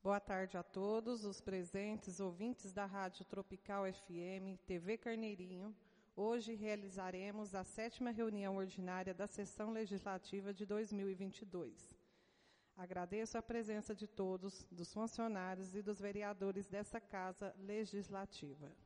Boa tarde a todos os presentes, ouvintes da Rádio Tropical FM, TV Carneirinho. Hoje realizaremos a 7ª reunião ordinária da Sessão Legislativa de 2022. Agradeço a presença de todos, dos funcionários e dos vereadores dessa Casa Legislativa.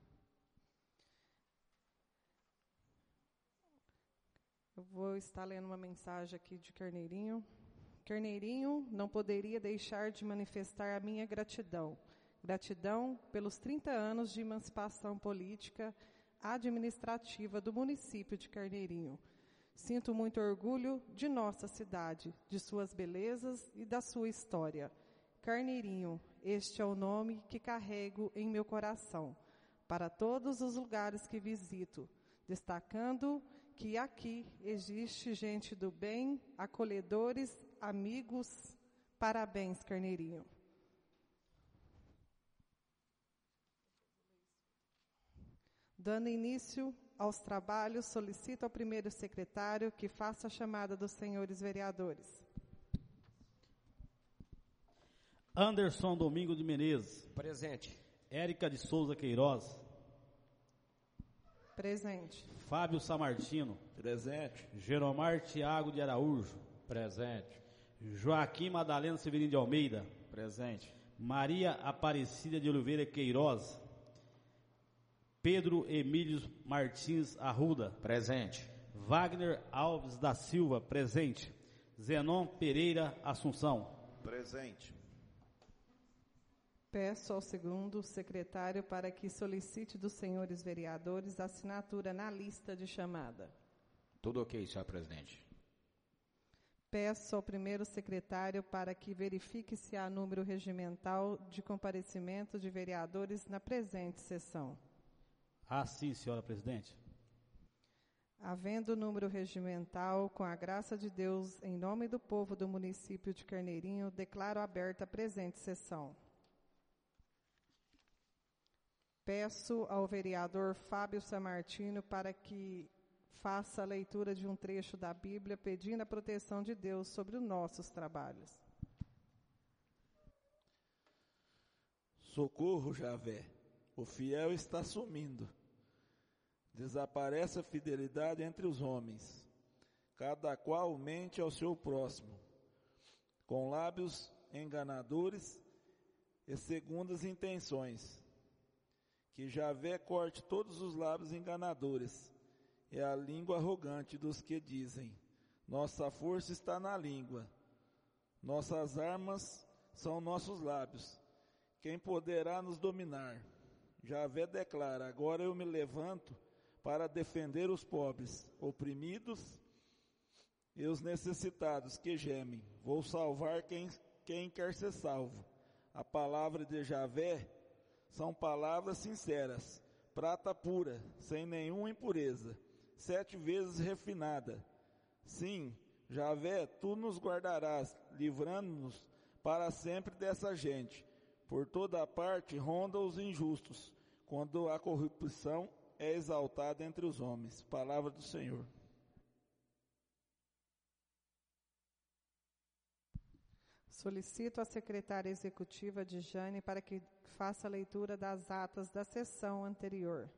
Eu vou estar lendo uma mensagem aqui de Carneirinho. Carneirinho, não poderia deixar de manifestar a minha gratidão. Gratidão pelos 30 anos de emancipação política administrativa do município de Carneirinho. Sinto muito orgulho de nossa cidade, de suas belezas e da sua história. Carneirinho, este é o nome que carrego em meu coração, para todos os lugares que visito, destacando que aqui existe gente do bem, acolhedores, amigos. Parabéns, Carneirinho. Dando início aos trabalhos, solicito ao primeiro secretário que faça a chamada dos senhores vereadores. Anderson Domingo de Menezes. Presente. Érica de Souza Queiroz. Presente. Fábio Samartino. Presente. Geromar Tiago de Araújo. Presente. Joaquim Madalena Severino de Almeida. Presente. Maria Aparecida de Oliveira Queiroz. Pedro Emílio Martins Arruda. Presente. Wagner Alves da Silva. Presente. Zenon Pereira Assunção. Presente. Peço ao segundo secretário para que solicite dos senhores vereadores a assinatura na lista de chamada. Tudo ok, senhor presidente. Peço ao primeiro secretário para que verifique se há número regimental de comparecimento de vereadores na presente sessão. Sim, senhora presidente. Havendo número regimental, com a graça de Deus, em nome do povo do município de Carneirinho, declaro aberta a presente sessão. Peço ao vereador Fábio Samartino para que faça a leitura de um trecho da Bíblia, pedindo a proteção de Deus sobre os nossos trabalhos. Socorro, Javé, o fiel está sumindo. Desaparece a fidelidade entre os homens. Cada qual mente ao seu próximo, com lábios enganadores e segundas intenções. Que Javé corte todos os lábios enganadores e a língua arrogante dos que dizem: nossa força está na língua, nossas armas são nossos lábios. Quem poderá nos dominar? Javé declara: agora eu me levanto para defender os pobres, oprimidos e os necessitados que gemem. Vou salvar quem quer ser salvo. A palavra de Javé são palavras sinceras, prata pura, sem nenhuma impureza, 7 vezes refinada. Sim, Javé, tu nos guardarás, livrando-nos para sempre dessa gente. Por toda parte ronda os injustos, quando a corrupção é exaltada entre os homens. Palavra do Senhor. Solicito a secretária executiva de Jane para que faça a leitura das atas da sessão anterior.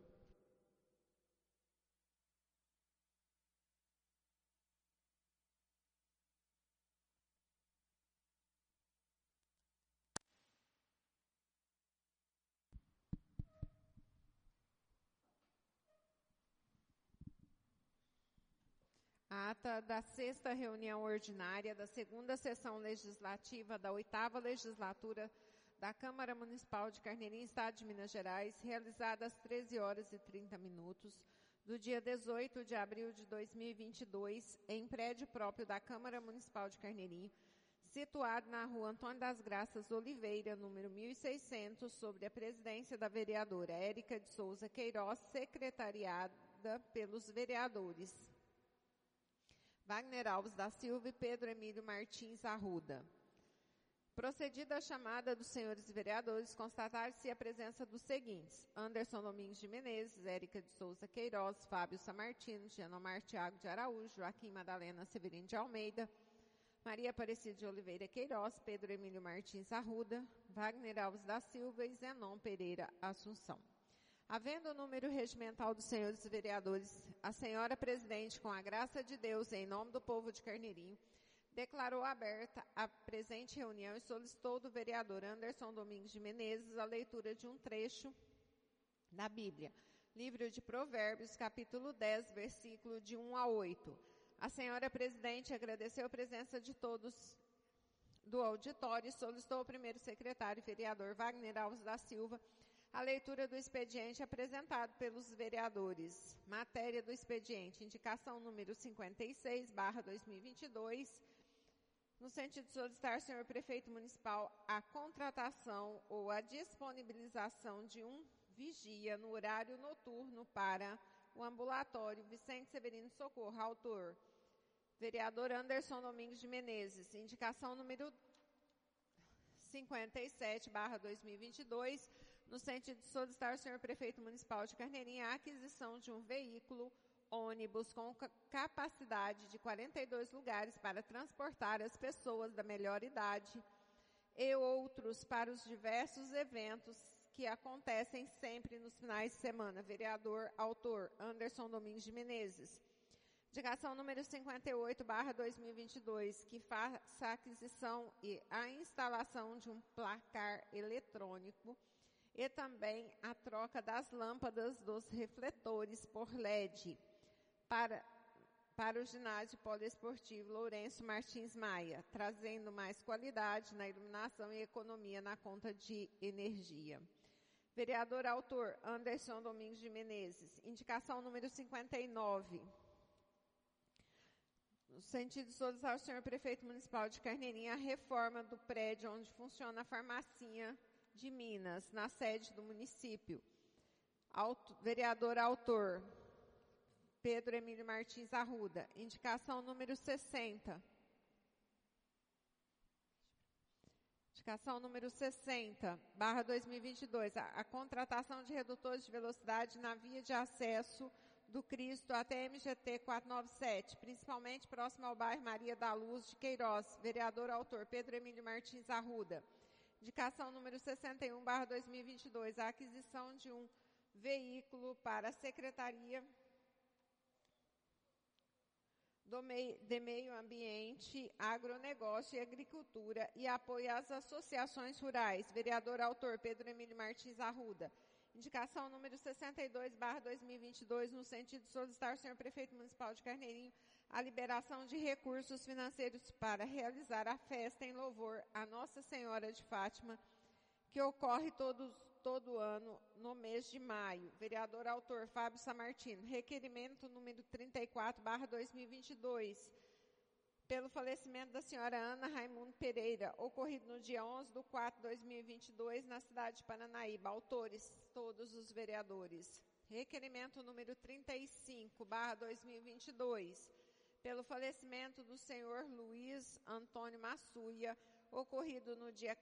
A ata da 6ª reunião ordinária da 2ª sessão legislativa da 8ª legislatura da Câmara Municipal de Carneirinho, Estado de Minas Gerais, realizada às 13h30, do dia 18 de abril de 2022, em prédio próprio da Câmara Municipal de Carneirinho, situado na rua Antônio das Graças Oliveira, número 1600, sob a presidência da vereadora Érica de Souza Queiroz, secretariada pelos vereadores Wagner Alves da Silva e Pedro Emílio Martins Arruda. Procedida a chamada dos senhores vereadores, constatar-se a presença dos seguintes: Anderson Domingos de Menezes, Érica de Souza Queiroz, Fábio Samartino, Genomar Tiago de Araújo, Joaquim Madalena Severino de Almeida, Maria Aparecida de Oliveira Queiroz, Pedro Emílio Martins Arruda, Wagner Alves da Silva e Zenon Pereira Assunção. Havendo o número regimental dos senhores vereadores, a senhora presidente, com a graça de Deus, em nome do povo de Carneirinho, declarou aberta a presente reunião e solicitou do vereador Anderson Domingues de Menezes a leitura de um trecho da Bíblia, livro de Provérbios, capítulo 10, versículo de 1 a 8. A senhora presidente agradeceu a presença de todos do auditório e solicitou ao primeiro secretário, vereador Wagner Alves da Silva, a leitura do expediente apresentado pelos vereadores. Matéria do expediente, indicação número 56/2022, no sentido de solicitar, senhor prefeito municipal, a contratação ou a disponibilização de um vigia no horário noturno para o ambulatório Vicente Severino Socorro. Autor, vereador Anderson Domingues de Menezes. Indicação número 57/2022, no sentido de solicitar ao senhor prefeito municipal de Carneirinho a aquisição de um veículo ônibus com capacidade de 42 lugares para transportar as pessoas da melhor idade e outros para os diversos eventos que acontecem sempre nos finais de semana. Vereador, autor, Anderson Domingues de Menezes. Indicação número 58/2022, que faça a aquisição e a instalação de um placar eletrônico e também a troca das lâmpadas dos refletores por LED para o ginásio poliesportivo Lourenço Martins Maia, trazendo mais qualidade na iluminação e economia na conta de energia. Vereador autor Anderson Domingues de Menezes. Indicação número 59. No sentido de solicitar ao senhor prefeito municipal de Carneirinho a reforma do prédio onde funciona a farmacinha de Minas, na sede do município. Vereador autor Pedro Emílio Martins Arruda. Indicação número 60. Indicação número 60/2022, a contratação de redutores de velocidade na via de acesso do Cristo até MGT 497, principalmente próximo ao bairro Maria da Luz de Queiroz. Vereador autor Pedro Emílio Martins Arruda. Indicação número 61/2022, a aquisição de um veículo para a Secretaria de Meio Ambiente, Agronegócio e Agricultura e apoio às associações rurais. Vereador autor Pedro Emílio Martins Arruda. Indicação número 62/2022, no sentido de solicitar ao senhor prefeito municipal de Carneirinho a liberação de recursos financeiros para realizar a festa em louvor a Nossa Senhora de Fátima, que ocorre todo ano no mês de maio. Vereador autor Fábio Samartino. Requerimento número 34/2022, pelo falecimento da senhora Ana Raimundo Pereira, ocorrido no dia 11/4/2022, na cidade de Paranaíba. Autores, todos os vereadores. Requerimento número 35/2022, pelo falecimento do senhor Luiz Antônio Massuia, ocorrido no dia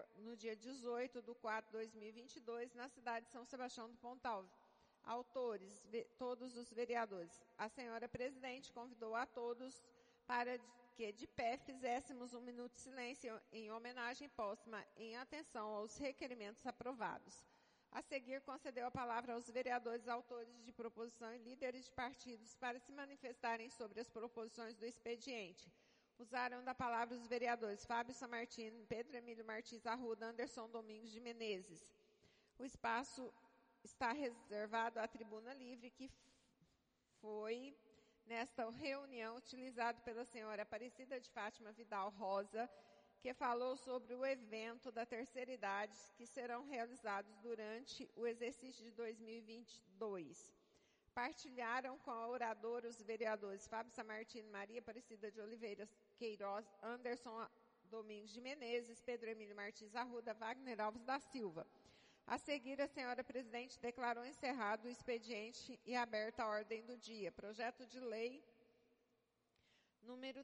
18/4/2022, na cidade de São Sebastião do Pontal. Autores, todos os vereadores. A senhora presidente convidou a todos para que de pé fizéssemos um minuto de silêncio em homenagem póstuma em atenção aos requerimentos aprovados. A seguir, concedeu a palavra aos vereadores autores de proposição e líderes de partidos para se manifestarem sobre as proposições do expediente. Usaram da palavra os vereadores Fábio Samartino, Pedro Emílio Martins Arruda, Anderson Domingues de Menezes. O espaço está reservado à tribuna livre, que foi, nesta reunião, utilizado pela senhora Aparecida de Fátima Vidal Rosa, que falou sobre o evento da terceira idade que serão realizados durante o exercício de 2022. Partilharam com a oradora os vereadores Fábio Samartino, Maria Aparecida de Oliveira Queiroz, Anderson Domingues de Menezes, Pedro Emílio Martins Arruda, Wagner Alves da Silva. A seguir, a senhora presidente declarou encerrado o expediente e aberta a ordem do dia. Projeto de lei número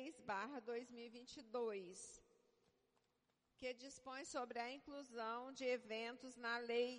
3/2022, que dispõe sobre a inclusão de eventos na lei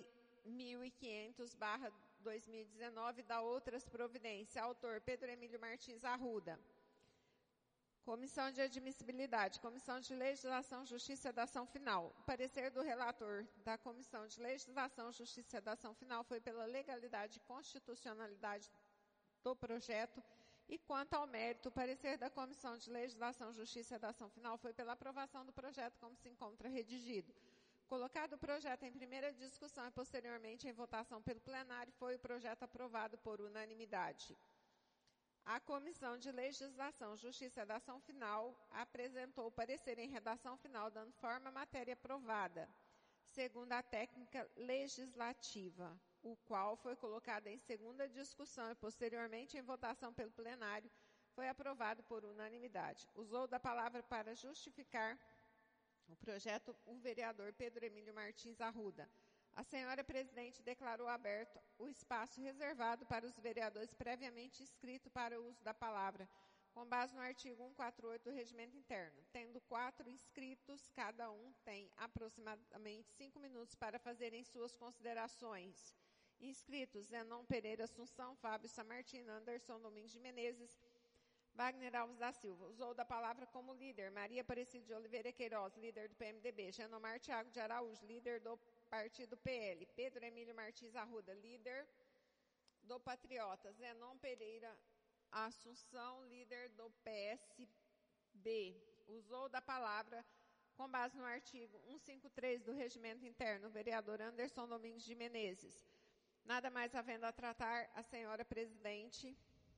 1500/2019 da outras providências. Autor Pedro Emílio Martins Arruda. Comissão de Admissibilidade, Comissão de Legislação, Justiça e Dação Final. O parecer do relator da Comissão de Legislação, Justiça e Dação Final foi pela legalidade e constitucionalidade do projeto e, quanto ao mérito, o parecer da Comissão de Legislação, Justiça e Dação Final foi pela aprovação do projeto como se encontra redigido. Colocado o projeto em primeira discussão e posteriormente em votação pelo plenário, foi o projeto aprovado por unanimidade. A Comissão de Legislação, Justiça e Dação Final apresentou o parecer em redação final, dando forma à matéria aprovada, segundo a técnica legislativa, o qual foi colocado em segunda discussão e posteriormente em votação pelo plenário, foi aprovado por unanimidade. Usou da palavra para justificar o projeto o vereador Pedro Emílio Martins Arruda. A senhora presidente declarou aberto o espaço reservado para os vereadores previamente inscritos para o uso da palavra, com base no artigo 148 do Regimento Interno. Tendo 4 inscritos, cada um tem aproximadamente 5 minutos para fazerem suas considerações. Inscritos: Zenon Pereira Assunção, Fábio Samartino, Anderson Domingos de Menezes, Wagner Alves da Silva. Usou da palavra como líder Maria Aparecida de Oliveira Queiroz, líder do PMDB, Genomar Thiago de Araújo, líder do Partido PL, Pedro Emílio Martins Arruda, líder do Patriotas, Zenon Pereira Assunção, líder do PSB. Usou da palavra, com base no artigo 153 do Regimento Interno, o vereador Anderson Domingos de Menezes. Nada mais havendo a tratar, a senhora presidente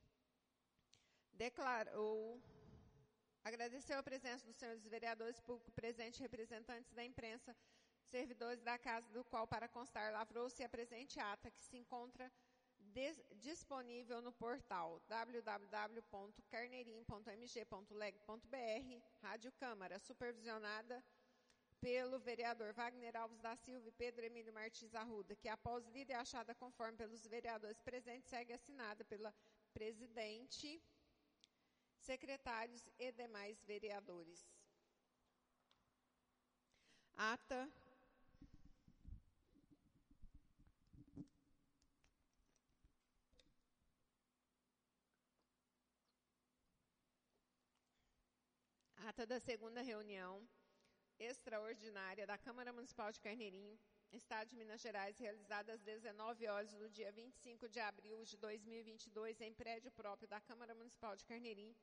agradeceu a presença dos senhores vereadores, público presente, representantes da imprensa, servidores da casa, do qual, para constar, lavrou-se a presente ata, que se encontra disponível no portal www.carneirinho.mg.leg.br, Rádio Câmara, supervisionada pelo vereador Wagner Alves da Silva e Pedro Emílio Martins Arruda, que, após lida e achada conforme pelos vereadores presentes, segue assinada pela presidente, secretários e demais vereadores. Ata da segunda reunião extraordinária da Câmara Municipal de Carneirinho, Estado de Minas Gerais, realizada às 19 horas do dia 25 de abril de 2022, em prédio próprio da Câmara Municipal de Carneirinho,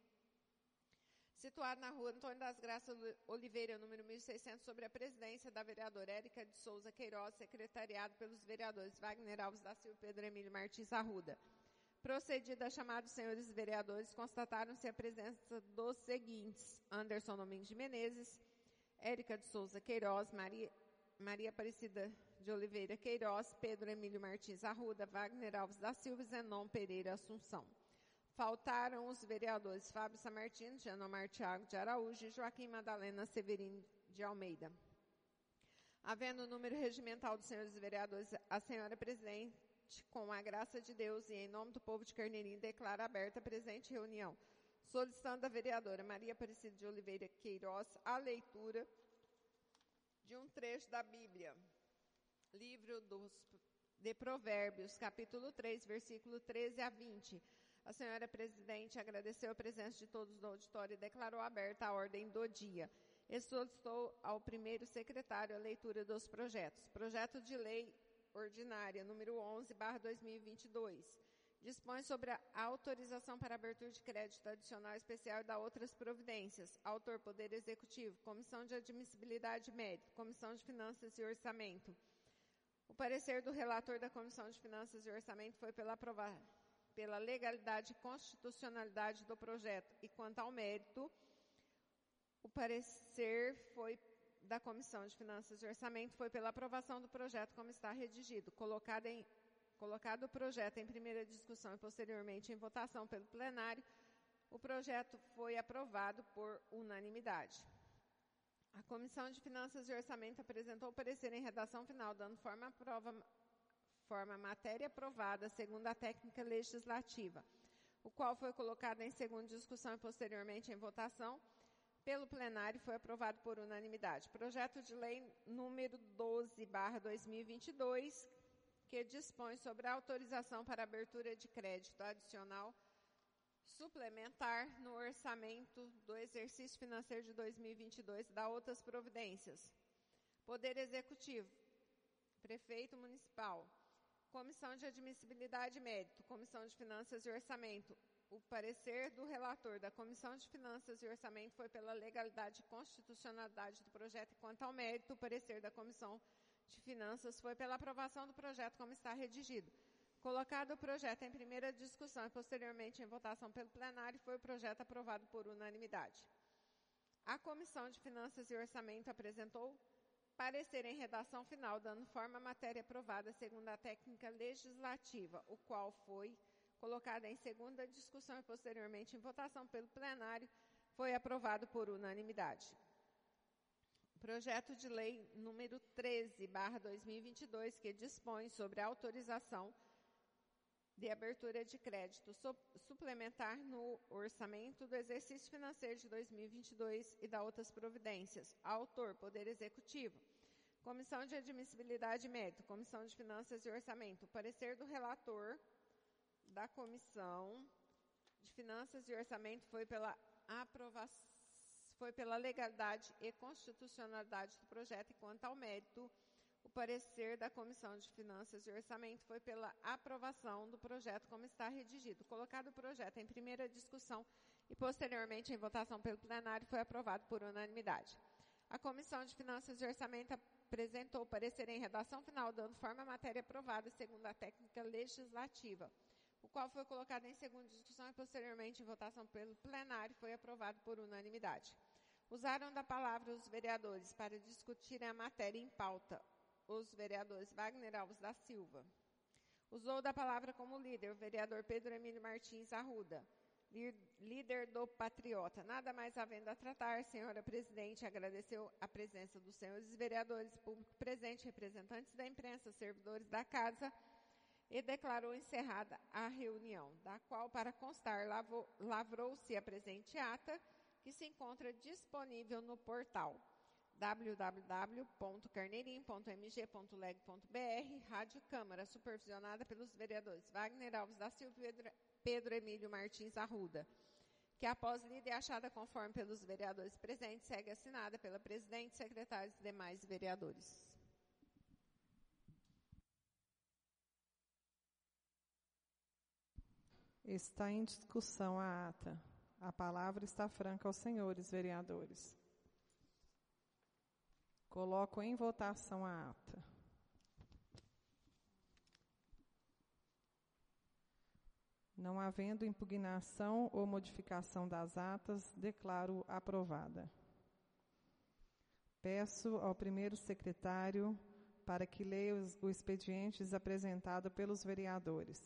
situado na rua Antônio das Graças Oliveira, número 1600, sobre a presidência da vereadora Érica de Souza Queiroz, secretariado pelos vereadores Wagner Alves da Silva e Pedro Emílio Martins Arruda. Procedida a chamada dos senhores vereadores, constataram-se a presença dos seguintes: Anderson Domingos de Menezes, Érica de Souza Queiroz, Maria Aparecida de Oliveira Queiroz, Pedro Emílio Martins Arruda, Wagner Alves da Silva e Zenon Pereira Assunção. Faltaram os vereadores Fábio Samartino, Genomar Thiago de Araújo e Joaquim Madalena Severino de Almeida. Havendo o número regimental dos senhores vereadores, a senhora presidente, com a graça de Deus e em nome do povo de Carneirinho, declara aberta a presente reunião, solicitando à vereadora Maria Aparecida de Oliveira Queiroz a leitura de um trecho da Bíblia, livro de Provérbios, capítulo 3, versículo 13 a 20. A senhora presidente agradeceu a presença de todos no auditório e declarou aberta a ordem do dia. E solicitou ao primeiro secretário a leitura dos projetos. Projeto de lei ordinária, número 11/2022. Dispõe sobre a autorização para abertura de crédito adicional especial e da outras providências. Autor, Poder Executivo. Comissão de Admissibilidade e Mérito. Comissão de Finanças e Orçamento. O parecer do relator da Comissão de Finanças e Orçamento foi pela legalidade e constitucionalidade do projeto. E quanto ao mérito, o parecer da Comissão de Finanças e Orçamento foi pela aprovação do projeto como está redigido. Colocado o projeto em primeira discussão e posteriormente em votação pelo plenário, o projeto foi aprovado por unanimidade. A Comissão de Finanças e Orçamento apresentou o parecer em redação final, dando forma à matéria aprovada segundo a técnica legislativa, o qual foi colocado em segunda discussão e posteriormente em votação pelo plenário, foi aprovado por unanimidade. Projeto de lei número 12/2022, que dispõe sobre a autorização para abertura de crédito adicional suplementar no orçamento do exercício financeiro de 2022 da outras providências. Poder Executivo, Prefeito Municipal, Comissão de Admissibilidade e Mérito, Comissão de Finanças e Orçamento. O parecer do relator da Comissão de Finanças e Orçamento foi pela legalidade e constitucionalidade do projeto e quanto ao mérito, o parecer da Comissão de Finanças foi pela aprovação do projeto como está redigido. Colocado o projeto em primeira discussão e posteriormente em votação pelo plenário, foi o projeto aprovado por unanimidade. A Comissão de Finanças e Orçamento apresentou parecer em redação final, dando forma à matéria aprovada segundo a técnica legislativa, o qual foi colocado em segunda discussão e posteriormente em votação pelo plenário, foi aprovado por unanimidade. Projeto de lei número 13/2022, que dispõe sobre a autorização de abertura de crédito suplementar no orçamento do exercício financeiro de 2022 e da outras providências. Autor, Poder Executivo. Comissão de Admissibilidade e Mérito, Comissão de Finanças e Orçamento. O parecer do relator da Comissão de Finanças e Orçamento foi pela aprovação, foi pela legalidade e constitucionalidade do projeto e quanto ao mérito, o parecer da Comissão de Finanças e Orçamento foi pela aprovação do projeto como está redigido. Colocado o projeto em primeira discussão e posteriormente em votação pelo plenário, foi aprovado por unanimidade. A Comissão de Finanças e Orçamento apresentou o parecer em redação final, dando forma à matéria aprovada segundo a técnica legislativa, o qual foi colocado em segunda discussão e posteriormente em votação pelo plenário, foi aprovado por unanimidade. Usaram da palavra os vereadores para discutirem a matéria em pauta. Os vereadores Wagner Alves da Silva. Usou da palavra como líder o vereador Pedro Emílio Martins Arruda, líder do Patriota. Nada mais havendo a tratar, senhora presidente, agradeceu a presença dos senhores vereadores, público presente, representantes da imprensa, servidores da casa, e declarou encerrada a reunião, da qual, para constar, lavrou-se a presente ata, que se encontra disponível no portal www.carneirinho.mg.leg.br, Rádio Câmara, supervisionada pelos vereadores Wagner Alves da Silva e Pedro Emílio Martins Arruda, que após lida e achada conforme pelos vereadores presentes, segue assinada pela presidente, secretários e demais vereadores. Está em discussão a ata. A palavra está franca aos senhores vereadores. Coloco em votação a ata. Não havendo impugnação ou modificação das atas, declaro aprovada. Peço ao primeiro secretário para que leia o expediente apresentado pelos vereadores.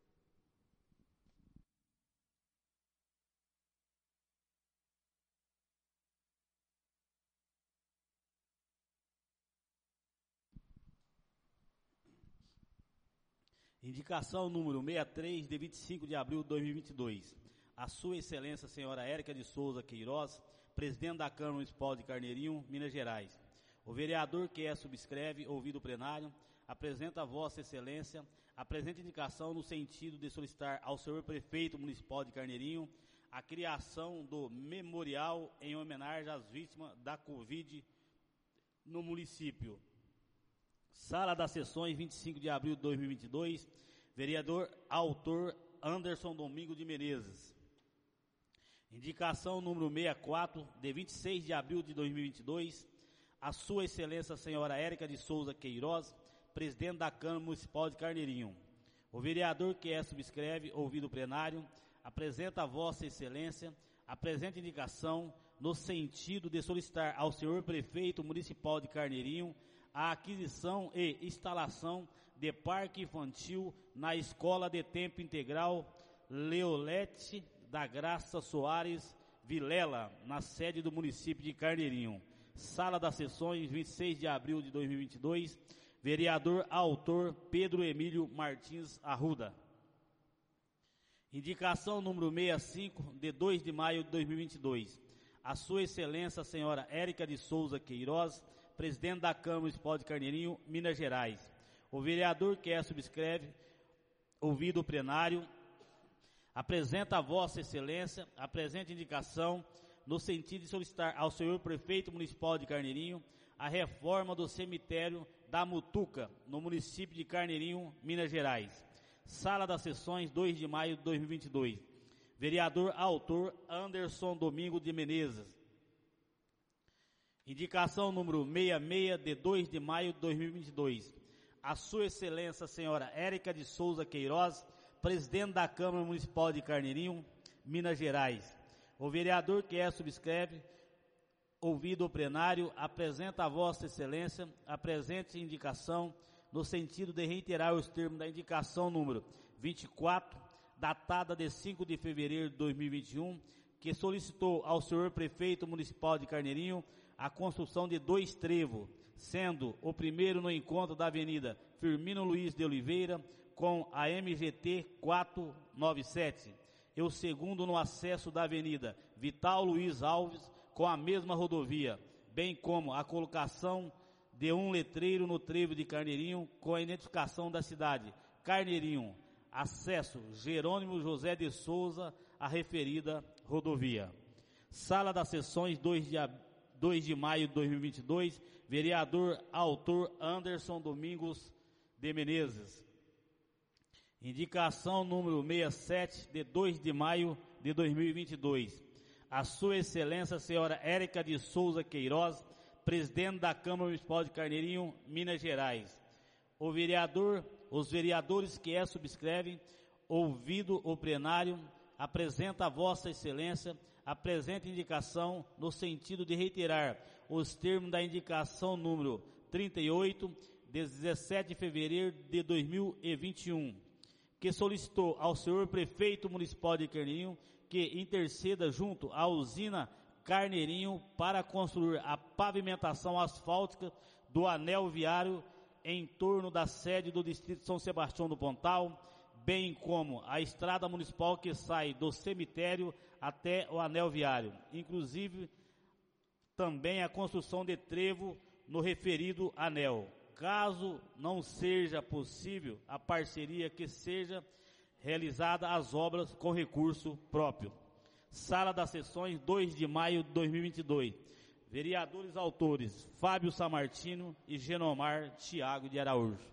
Indicação número 63, de 25 de abril de 2022. A Sua Excelência, senhora Érica de Souza Queiroz, presidente da Câmara Municipal de Carneirinho, Minas Gerais. O vereador que subscreve, ouvido o plenário, apresenta a Vossa Excelência a presente indicação no sentido de solicitar ao senhor Prefeito Municipal de Carneirinho a criação do memorial em homenagem às vítimas da Covid no município. Sala das Sessões, 25 de abril de 2022, vereador autor Anderson Domingo de Menezes. Indicação número 64, de 26 de abril de 2022, a Sua Excelência senhora Érica de Souza Queiroz, presidente da Câmara Municipal de Carneirinho. O vereador que subscreve, ouvido o plenário, apresenta a Vossa Excelência a presente indicação no sentido de solicitar ao senhor Prefeito Municipal de Carneirinho a aquisição e instalação de parque infantil na Escola de Tempo Integral Leolete da Graça Soares Vilela, na sede do município de Carneirinho. Sala das Sessões, 26 de abril de 2022, vereador autor Pedro Emílio Martins Arruda. Indicação número 65, de 2 de maio de 2022. A Sua Excelência, senhora Érica de Souza Queiroz, presidente da Câmara Municipal de Carneirinho, Minas Gerais. O vereador que subscreve, ouvido o plenário, Apresenta a Vossa Excelência a presente indicação no sentido de solicitar ao senhor prefeito municipal de Carneirinho a reforma do cemitério da Mutuca, no município de Carneirinho, Minas Gerais. Sala das Sessões, 2 de maio de 2022. Vereador autor Anderson Domingo de Menezes. Indicação número 66, de 2 de maio de 2022. A Sua Excelência, senhora Érica de Souza Queiroz, presidente da Câmara Municipal de Carneirinho, Minas Gerais. O vereador que subscreve, ouvido o plenário, apresenta a Vossa Excelência a presente indicação no sentido de reiterar os termos da indicação número 24, datada de 5 de fevereiro de 2021, que solicitou ao senhor prefeito municipal de Carneirinho a construção de 2 trevos, sendo o primeiro no encontro da Avenida Firmino Luiz de Oliveira com a MGT 497 e o segundo no acesso da Avenida Vital Luiz Alves com a mesma rodovia, bem como a colocação de um letreiro no trevo de Carneirinho com a identificação da cidade Carneirinho, acesso Jerônimo José de Souza, a referida rodovia. Sala das Sessões, 2 de maio de 2022, vereador autor Anderson Domingos de Menezes. Indicação número 67, de 2 de maio de 2022. A Sua Excelência, senhora Érica de Souza Queiroz, presidente da Câmara Municipal de Carneirinho, Minas Gerais. Os vereadores que subscrevem, ouvido o plenário, apresenta a Vossa Excelência a presente indicação no sentido de reiterar os termos da indicação número 38, de 17 de fevereiro de 2021, que solicitou ao senhor prefeito municipal de Carneirinho que interceda junto à usina Carneirinho para construir a pavimentação asfáltica do anel viário em torno da sede do distrito São Sebastião do Pontal, bem como a estrada municipal que sai do cemitério até o anel viário, inclusive também a construção de trevo no referido anel. Caso não seja possível a parceria, que seja realizada as obras com recurso próprio. Sala das Sessões, 2 de maio de 2022. Vereadores autores Fábio Samartino e Genomar Thiago de Araújo.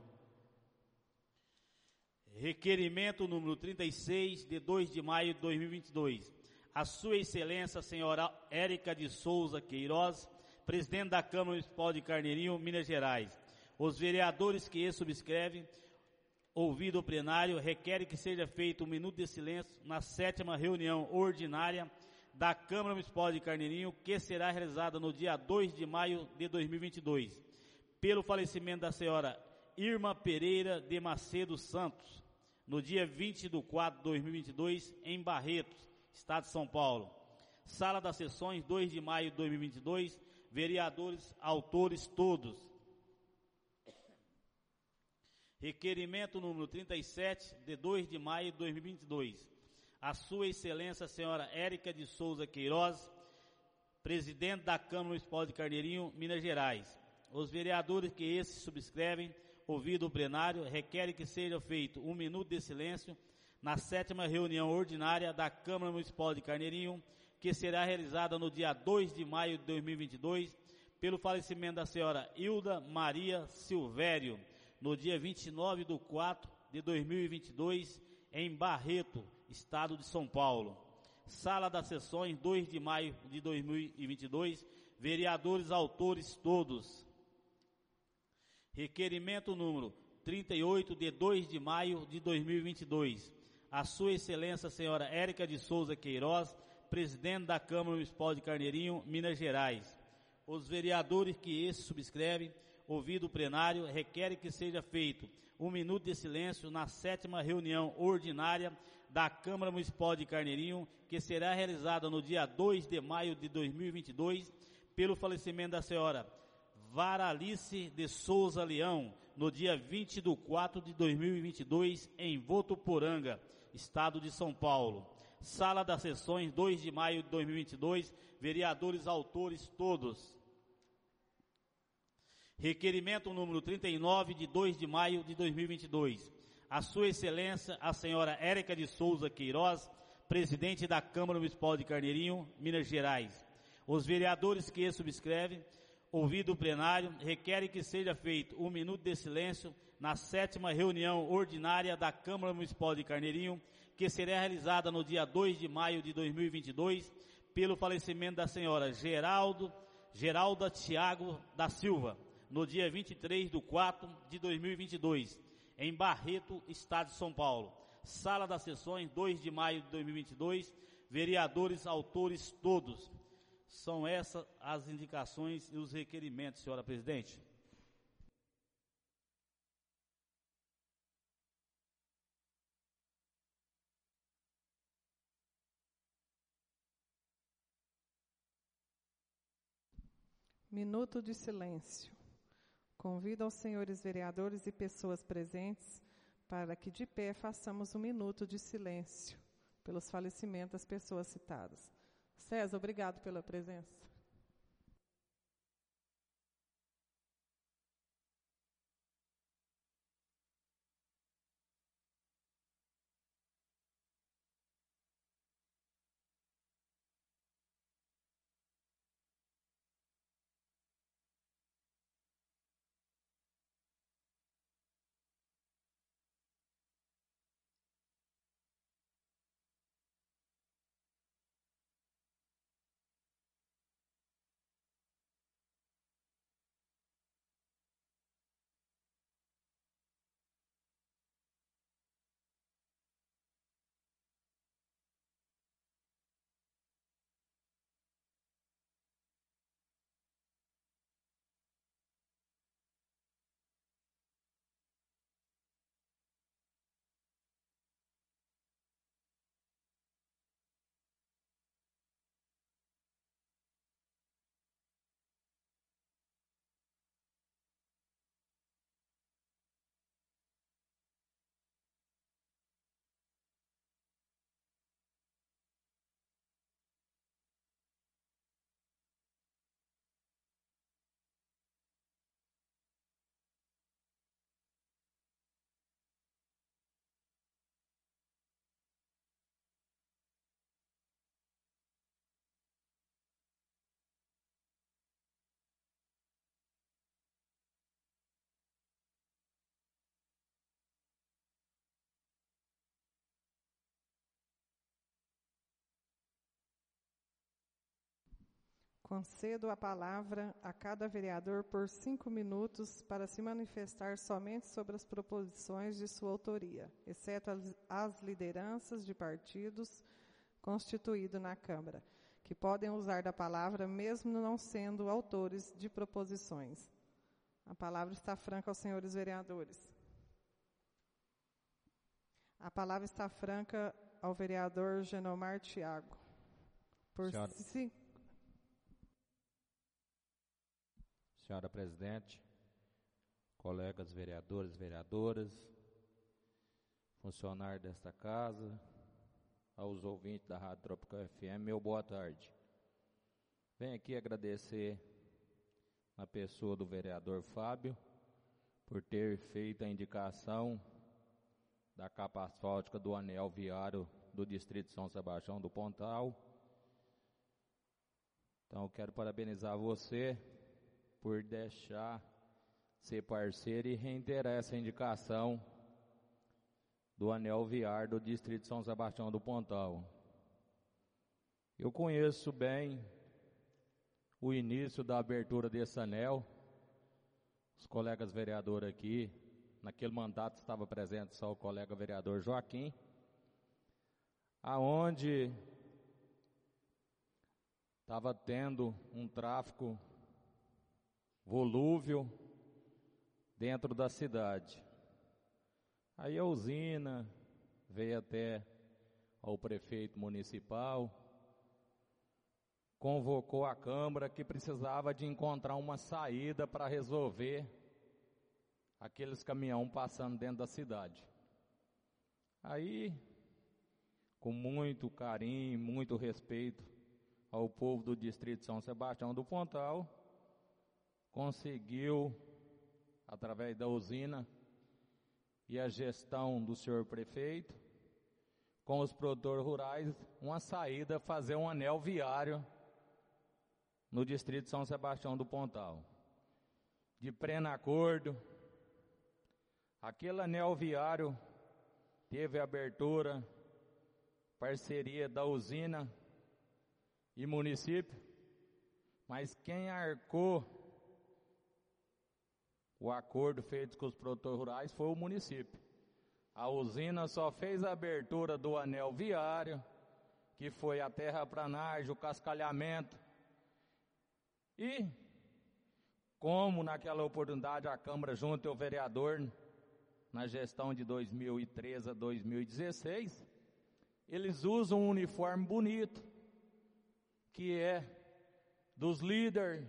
Requerimento número 36, de 2 de maio de 2022. A Sua Excelência, senhora Érica de Souza Queiroz, presidente da Câmara Municipal de Carneirinho, Minas Gerais. Os vereadores que subscrevem, ouvido o plenário, requerem que seja feito um minuto de silêncio na 7ª reunião ordinária da Câmara Municipal de Carneirinho, que será realizada no dia 2 de maio de 2022, pelo falecimento da senhora Irma Pereira de Macedo Santos, no dia 20 de 4 de 2022, em Barretos, Estado de São Paulo. Sala das Sessões, 2 de maio de 2022, vereadores autores todos. Requerimento número 37, de 2 de maio de 2022. A Sua Excelência, senhora Érica de Souza Queiroz, presidente da Câmara Municipal de Carneirinho, Minas Gerais. Os vereadores que subscrevem, ouvido o plenário, requerem que seja feito um minuto de silêncio na 7ª reunião ordinária da Câmara Municipal de Carneirinho, que será realizada no dia 2 de maio de 2022, pelo falecimento da senhora Hilda Maria Silvério, no dia 29 de 4 de 2022, em Barreto, Estado de São Paulo. Sala das Sessões, 2 de maio de 2022, vereadores autores todos. Requerimento número 38, de 2 de maio de 2022. A Sua Excelência, senhora Érica de Souza Queiroz, presidente da Câmara Municipal de Carneirinho, Minas Gerais. Os vereadores que subscrevem, ouvido o plenário, requerem que seja feito um minuto de silêncio na 7ª reunião ordinária da Câmara Municipal de Carneirinho, que será realizada no dia 2 de maio de 2022, pelo falecimento da senhora Varalice de Souza Leão, no dia 20 de 4 de 2022, em Votuporanga, Estado de São Paulo. Sala das Sessões, 2 de maio de 2022, vereadores autores todos. Requerimento número 39, de 2 de maio de 2022. a Sua Excelência, a senhora Érica de Souza Queiroz, presidente da Câmara Municipal de Carneirinho, Minas Gerais. Os vereadores que subscrevem, ouvido o plenário, requerem que seja feito 1 minuto de silêncio na 7ª reunião ordinária da Câmara Municipal de Carneirinho, que será realizada no dia 2 de maio de 2022, pelo falecimento da senhora Geralda Thiago da Silva, no dia 23/4 de 2022, em Barreto, Estado de São Paulo. Sala das Sessões, 2 de maio de 2022, vereadores, autores todos. São essas as indicações e os requerimentos, senhora presidente. Minuto de silêncio. Convido aos senhores vereadores e pessoas presentes para que de pé façamos 1 minuto de silêncio pelos falecimentos das pessoas citadas. César, obrigado pela presença. Concedo a palavra a cada vereador por 5 minutos para se manifestar somente sobre as proposições de sua autoria, exceto as lideranças de partidos constituídos na Câmara, que podem usar da palavra mesmo não sendo autores de proposições. A palavra está franca aos senhores vereadores. A palavra está franca ao vereador Genomar Thiago. Senhora presidente, colegas vereadores e vereadoras, funcionários desta casa, aos ouvintes da Rádio Tropical FM, meu boa tarde. Venho aqui agradecer a pessoa do vereador Fábio por ter feito a indicação da capa asfáltica do anel viário do distrito de São Sebastião do Pontal. Então eu quero parabenizar você por deixar ser parceiro e reiterar essa indicação do anel viário do distrito de São Sebastião do Pontal. Eu conheço bem o início da abertura desse anel. Os colegas vereadores aqui, naquele mandato estava presente só o colega vereador Joaquim, aonde estava tendo um tráfico volúvel dentro da cidade. Aí a usina veio até ao prefeito municipal, convocou a Câmara que precisava de encontrar uma saída para resolver aqueles caminhões passando dentro da cidade. Aí, com muito carinho, muito respeito ao povo do distrito de São Sebastião do Pontal, conseguiu, através da usina, e a gestão do senhor prefeito, com os produtores rurais, uma saída, fazer um anel viário no distrito de São Sebastião do Pontal. De pleno acordo, aquele anel viário teve abertura, parceria da usina e município, mas quem arcou o acordo feito com os produtores rurais foi o município. A usina só fez a abertura do anel viário, que foi a terraplanagem, o cascalhamento. E, como naquela oportunidade a Câmara junto ao vereador, na gestão de 2013 a 2016, eles usam um uniforme bonito, que é dos líderes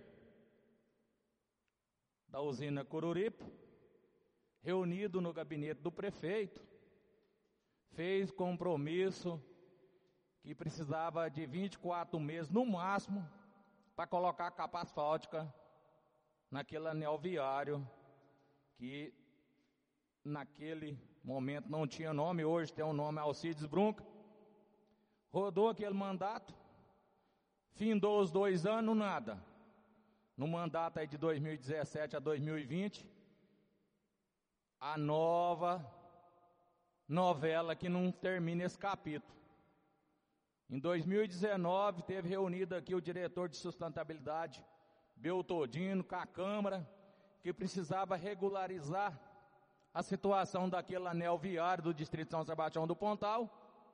da usina Coruripe, reunido no gabinete do prefeito, fez compromisso que precisava de 24 meses no máximo para colocar a capa asfáltica naquele anel viário que naquele momento não tinha nome, hoje tem o nome Alcides Brunca. Rodou aquele mandato, findou os 2 anos, nada. No mandato aí de 2017 a 2020, a nova novela que não termina esse capítulo. Em 2019, teve reunido aqui o diretor de sustentabilidade, Beltodino, com a Câmara, que precisava regularizar a situação daquele anel viário do distrito de São Sebastião do Pontal,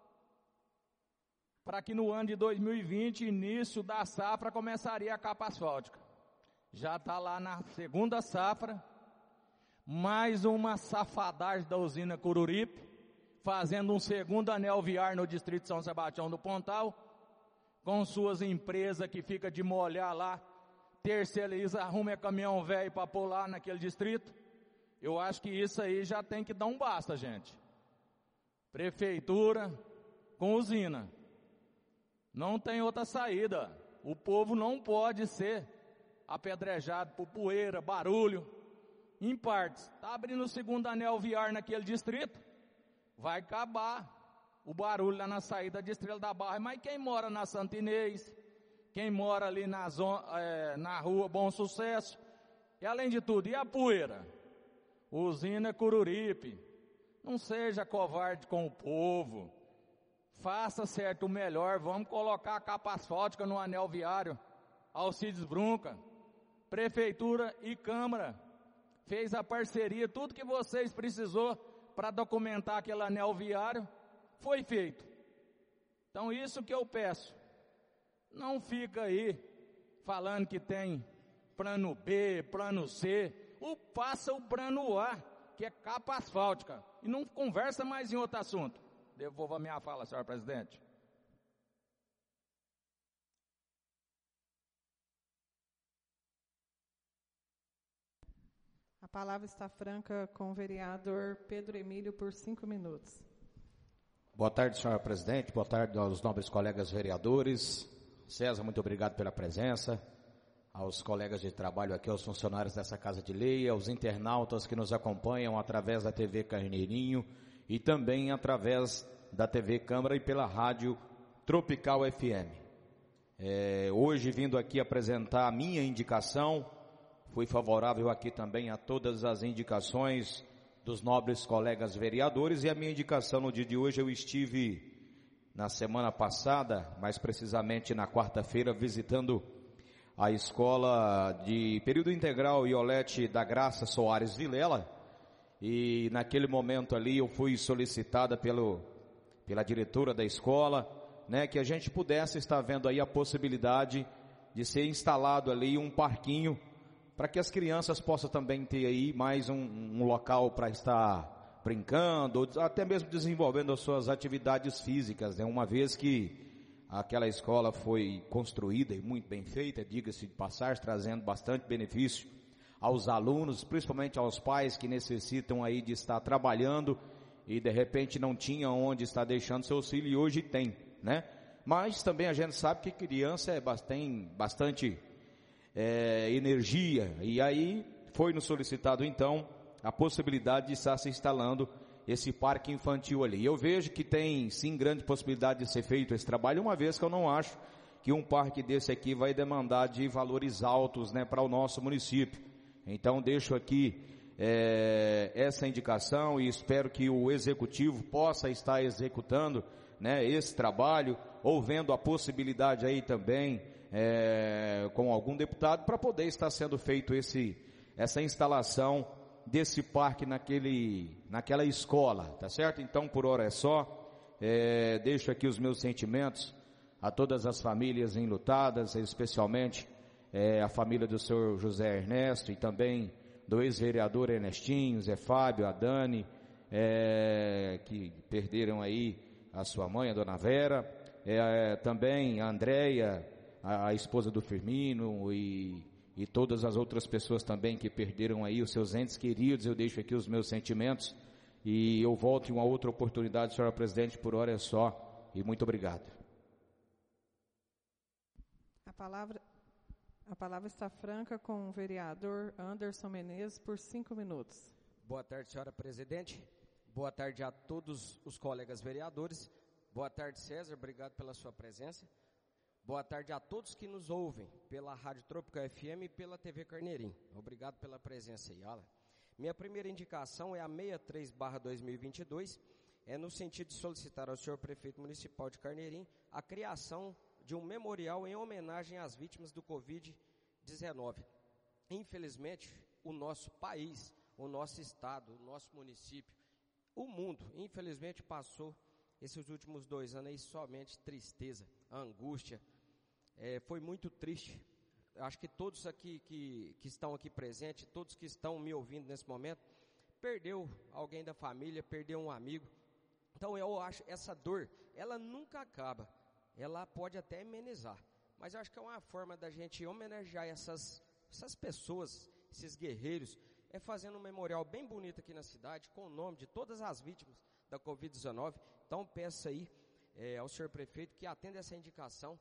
para que no ano de 2020, início da safra, começaria a capa asfáltica. Já está lá na segunda safra, mais uma safadagem da usina Coruripe, fazendo um segundo anel viário no distrito de São Sebastião do Pontal, com suas empresas que fica de molhar lá, terceiriza, arruma caminhão velho para pôr lá naquele distrito. Eu acho que isso aí já tem que dar um basta, gente. Prefeitura com usina. Não tem outra saída. O povo não pode ser apedrejado por poeira, barulho. Em partes, está abrindo o segundo anel viário naquele distrito, vai acabar o barulho lá na saída de Estrela da Barra. Mas quem mora na Santa Inês, quem mora ali na rua Bom Sucesso, e além de tudo, e a poeira? Usina Coruripe, não seja covarde com o povo, faça certo o melhor, vamos colocar a capa asfáltica no anel viário. Alcides Brunca, Prefeitura e Câmara, fez a parceria, tudo que vocês precisou para documentar aquele anel viário, foi feito. Então isso que eu peço, não fica aí falando que tem plano B, plano C, faça o plano A, que é capa asfáltica, e não conversa mais em outro assunto. Devolvo a minha fala, senhor presidente. A palavra está franca com o vereador Pedro Emílio por 5 minutos. Boa tarde, senhor presidente. Boa tarde aos nobres colegas vereadores. César, muito obrigado pela presença. Aos colegas de trabalho aqui, aos funcionários dessa Casa de Lei, aos internautas que nos acompanham através da TV Carneirinho e também através da TV Câmara e pela Rádio Tropical FM. Hoje, vindo aqui apresentar a minha indicação, fui favorável aqui também a todas as indicações dos nobres colegas vereadores, e a minha indicação no dia de hoje, eu estive na semana passada, mais precisamente na quarta-feira, visitando a escola de período integral Iolete da Graça Soares Vilela, e naquele momento ali eu fui solicitada pela diretora da escola, né, que a gente pudesse estar vendo aí a possibilidade de ser instalado ali um parquinho, para que as crianças possam também ter aí mais um local para estar brincando, ou até mesmo desenvolvendo as suas atividades físicas, né? Uma vez que aquela escola foi construída e muito bem feita, diga-se de passagem, trazendo bastante benefício aos alunos, principalmente aos pais que necessitam aí de estar trabalhando e de repente não tinha onde estar deixando seus filhos, e hoje tem, né? Mas também a gente sabe que criança tem bastante energia, e aí foi nos solicitado então a possibilidade de estar se instalando esse parque infantil ali. Eu vejo que tem sim grande possibilidade de ser feito esse trabalho, uma vez que eu não acho que um parque desse aqui vai demandar de valores altos, né, para o nosso município. Então deixo aqui essa indicação e espero que o executivo possa estar executando, né, esse trabalho, ou vendo a possibilidade aí também com algum deputado para poder estar sendo feito essa instalação desse parque naquela escola, tá certo? Então por hora é só. Deixo aqui os meus sentimentos a todas as famílias enlutadas, especialmente a família do senhor José Ernesto e também do ex-vereador Ernestinho, Zé Fábio, a Dani, que perderam aí a sua mãe, a dona Vera, também a Andréia, a esposa do Firmino e todas as outras pessoas também que perderam aí os seus entes queridos. Eu deixo aqui os meus sentimentos e eu volto em uma outra oportunidade, senhora presidente, por hora é só, e muito obrigado. A palavra está franca com o vereador Anderson Menezes por 5 minutos. Boa tarde, senhora presidente. Boa tarde a todos os colegas vereadores. Boa tarde, César, obrigado pela sua presença. Boa tarde a todos que nos ouvem pela Rádio Tropical FM e pela TV Carneirinho. Obrigado pela presença aí. Olha, minha primeira indicação é a 63/2022, no sentido de solicitar ao senhor prefeito municipal de Carneirinho a criação de um memorial em homenagem às vítimas do Covid-19. Infelizmente, o nosso país, o nosso estado, o nosso município, o mundo, infelizmente passou esses últimos 2 anos aí somente tristeza, angústia. Foi muito triste. Acho que todos aqui que estão aqui presentes, todos que estão me ouvindo nesse momento, perdeu alguém da família, perdeu um amigo. Então eu acho essa dor, ela nunca acaba. Ela pode até amenizar, mas eu acho que é uma forma da gente homenagear essas pessoas, esses guerreiros, fazendo um memorial bem bonito aqui na cidade, com o nome de todas as vítimas da Covid-19. Então peço aí ao senhor prefeito que atenda essa indicação,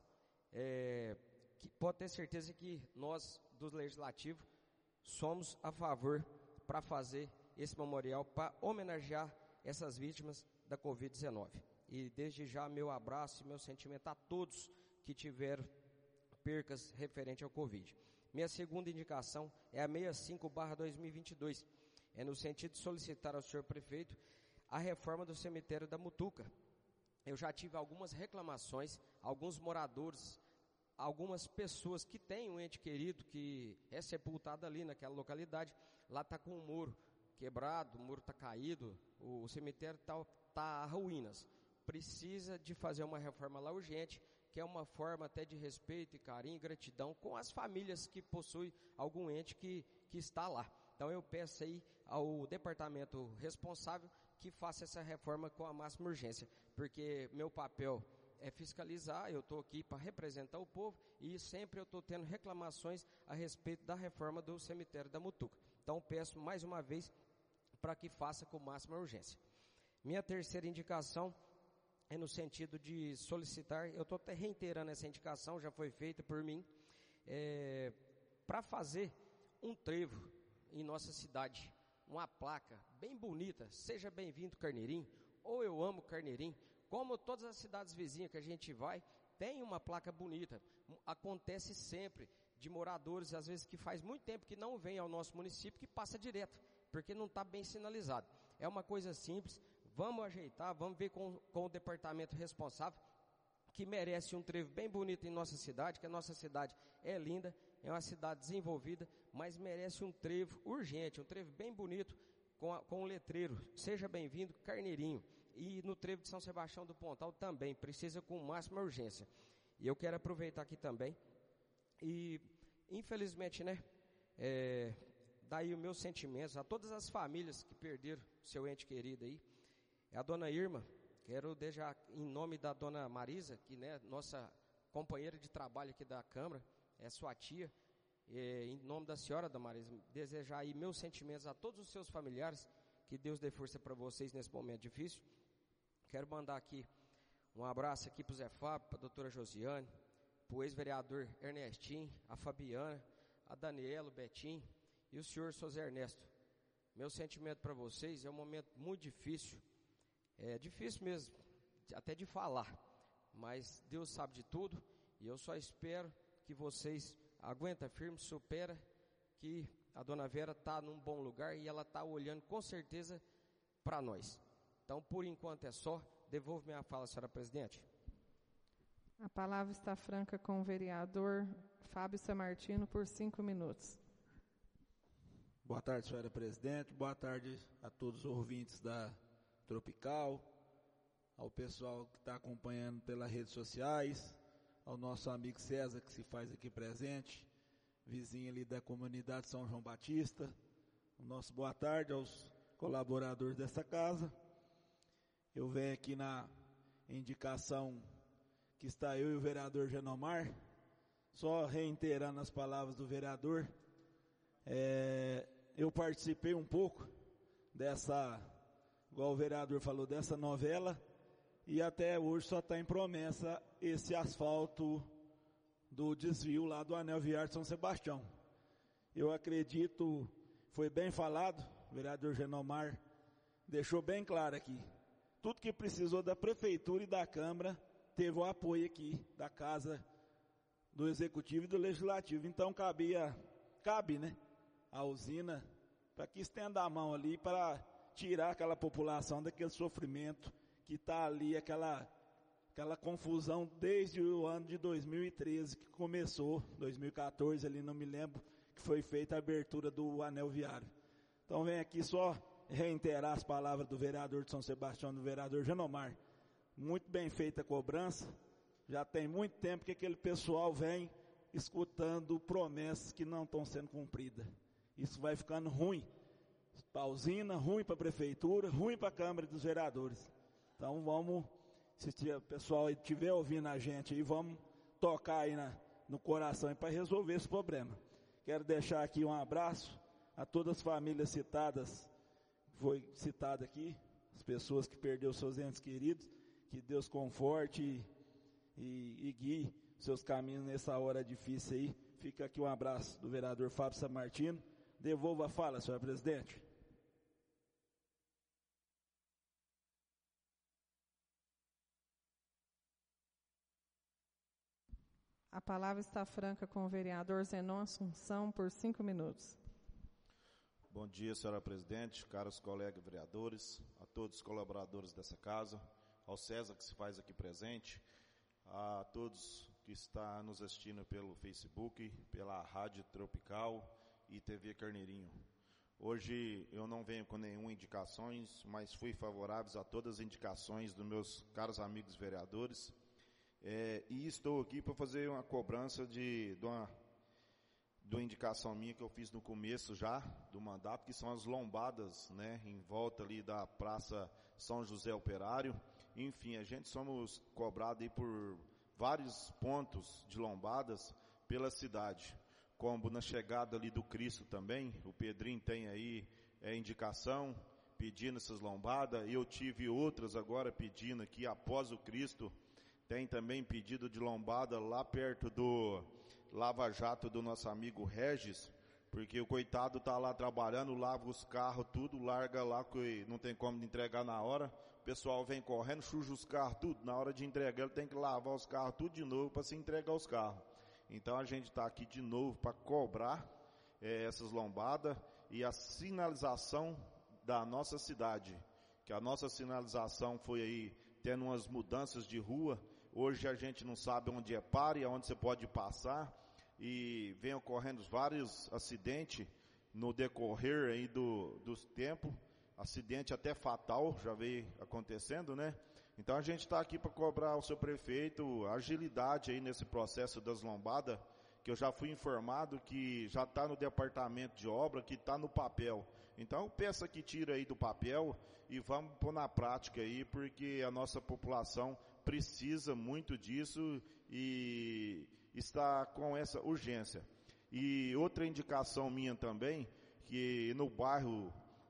que pode ter certeza que nós do Legislativo somos a favor para fazer esse memorial, para homenagear essas vítimas da Covid-19. E desde já meu abraço e meu sentimento a todos que tiveram percas referente ao Covid. Minha segunda indicação é a 65/2022, no sentido de solicitar ao senhor prefeito a reforma do cemitério da Mutuca. Eu já tive algumas reclamações, alguns moradores, algumas pessoas que têm um ente querido que é sepultado ali naquela localidade. Lá está com o muro quebrado, o muro está caído, o cemitério está a ruínas. Precisa de fazer uma reforma lá urgente, que é uma forma até de respeito e carinho e gratidão com as famílias que possuem algum ente que está lá. Então eu peço aí ao departamento responsável que faça essa reforma com a máxima urgência, porque meu papel é fiscalizar, eu estou aqui para representar o povo e sempre eu estou tendo reclamações a respeito da reforma do cemitério da Mutuca. Então peço mais uma vez para que faça com máxima urgência. Minha terceira indicação é no sentido de solicitar, eu estou até reiterando essa indicação, já foi feita por mim, para fazer um trevo em nossa cidade, uma placa bem bonita, seja bem-vindo Carneirinho, ou eu amo Carneirinho, como todas as cidades vizinhas que a gente vai, tem uma placa bonita. Acontece sempre de moradores, às vezes que faz muito tempo que não vem ao nosso município, que passa direto, porque não está bem sinalizado. É uma coisa simples. Vamos ajeitar, vamos ver com o departamento responsável, que merece um trevo bem bonito em nossa cidade, que a nossa cidade é linda, é uma cidade desenvolvida, mas merece um trevo urgente, um trevo bem bonito, com um letreiro, seja bem-vindo Carneirinho. E no trevo de São Sebastião do Pontal também, precisa com máxima urgência. E eu quero aproveitar aqui também, e infelizmente, daí os meus sentimentos a todas as famílias que perderam seu ente querido aí, a dona Irma, quero deixar em nome da dona Marisa, que nossa companheira de trabalho aqui da Câmara, é sua tia, em nome da senhora da Marisa, desejar aí meus sentimentos a todos os seus familiares, que Deus dê força para vocês nesse momento difícil. Quero mandar aqui um abraço aqui para o Zé Fábio, para a doutora Josiane, para o ex-vereador Ernestinho, a Fabiana, a Daniela, o Betinho e o senhor José Ernesto. meu sentimento para vocês é um momento muito difícil, é difícil mesmo, até de falar, mas Deus sabe de tudo, e eu só espero que vocês aguentem firme, supera, que a dona Vera está num bom lugar e ela está olhando com certeza para nós. Então, por enquanto é só. Devolvo minha fala, senhora presidente. A palavra está franca com o vereador Fábio Samartino por 5 minutos. Boa tarde, senhora presidente. Boa tarde a todos os ouvintes da Tropical, ao pessoal que está acompanhando pelas redes sociais, ao nosso amigo César, que se faz aqui presente, vizinho ali da comunidade São João Batista. O nosso boa tarde aos colaboradores dessa casa. Eu venho aqui na indicação que está eu e o vereador Genomar, só reiterando as palavras do vereador. Eu participei um pouco dessa, igual o vereador falou, dessa novela, e até hoje só está em promessa esse asfalto do desvio lá do Anel Viário de São Sebastião. Eu acredito, foi bem falado, o vereador Genomar deixou bem claro aqui, tudo que precisou da prefeitura e da Câmara teve o apoio aqui da Casa do Executivo e do Legislativo. Então cabe, né, a usina para que estenda a mão ali para tirar aquela população daquele sofrimento que está ali, aquela confusão desde o ano de 2013 que começou, 2014 ali, não me lembro, que foi feita a abertura do anel viário. Então vem aqui só reiterar as palavras do vereador de São Sebastião, do vereador Genomar. Muito bem feita a cobrança, já tem muito tempo que aquele pessoal vem escutando promessas que não estão sendo cumpridas. Isso vai ficando ruim para a usina, ruim para a prefeitura, ruim para a Câmara dos Vereadores. Então vamos, se o pessoal estiver ouvindo a gente aí, vamos tocar aí no coração para resolver esse problema. Quero deixar aqui um abraço a todas as famílias citadas, foi citado aqui, as pessoas que perderam seus entes queridos, que Deus conforte e guie seus caminhos nessa hora difícil aí. Fica aqui um abraço do vereador Fábio Samartino. Devolva a fala, senhora presidente. A palavra está franca com o vereador Zenon Assunção por 5 minutos. Bom dia, senhora presidente, caros colegas vereadores, a todos os colaboradores dessa casa, ao César que se faz aqui presente, a todos que estão nos assistindo pelo Facebook, pela Rádio Tropical e TV Carneirinho. Hoje eu não venho com nenhuma indicações, mas fui favorável a todas as indicações dos meus caros amigos vereadores, e estou aqui para fazer uma cobrança de uma indicação minha que eu fiz no começo já do mandato, que são as lombadas, né, em volta ali da Praça São José Operário. Enfim, a gente somos cobrados aí por vários pontos de lombadas pela cidade, como na chegada ali do Cristo também, o Pedrinho tem aí indicação, pedindo essas lombadas, eu tive outras agora pedindo aqui após o Cristo, tem também pedido de lombada lá perto do Lava Jato do nosso amigo Regis, porque o coitado tá lá trabalhando, lava os carros, tudo, larga lá, que não tem como entregar na hora, o pessoal vem correndo, suja os carros, tudo, na hora de entregar ele tem que lavar os carros tudo de novo para se entregar os carros. Então a gente está aqui de novo para cobrar essas lombadas e a sinalização da nossa cidade, que a nossa sinalização foi aí tendo umas mudanças de rua. Hoje a gente não sabe onde é pare, aonde você pode passar, e vem ocorrendo vários acidentes no decorrer aí dos tempos, acidente até fatal já veio acontecendo, né? Então a gente está aqui para cobrar ao seu prefeito agilidade aí nesse processo das lombadas, que eu já fui informado que já está no departamento de obra, que está no papel. Então peça que tira aí do papel e vamos pôr na prática aí, porque a nossa população precisa muito disso e está com essa urgência. E outra indicação minha também, que no bairro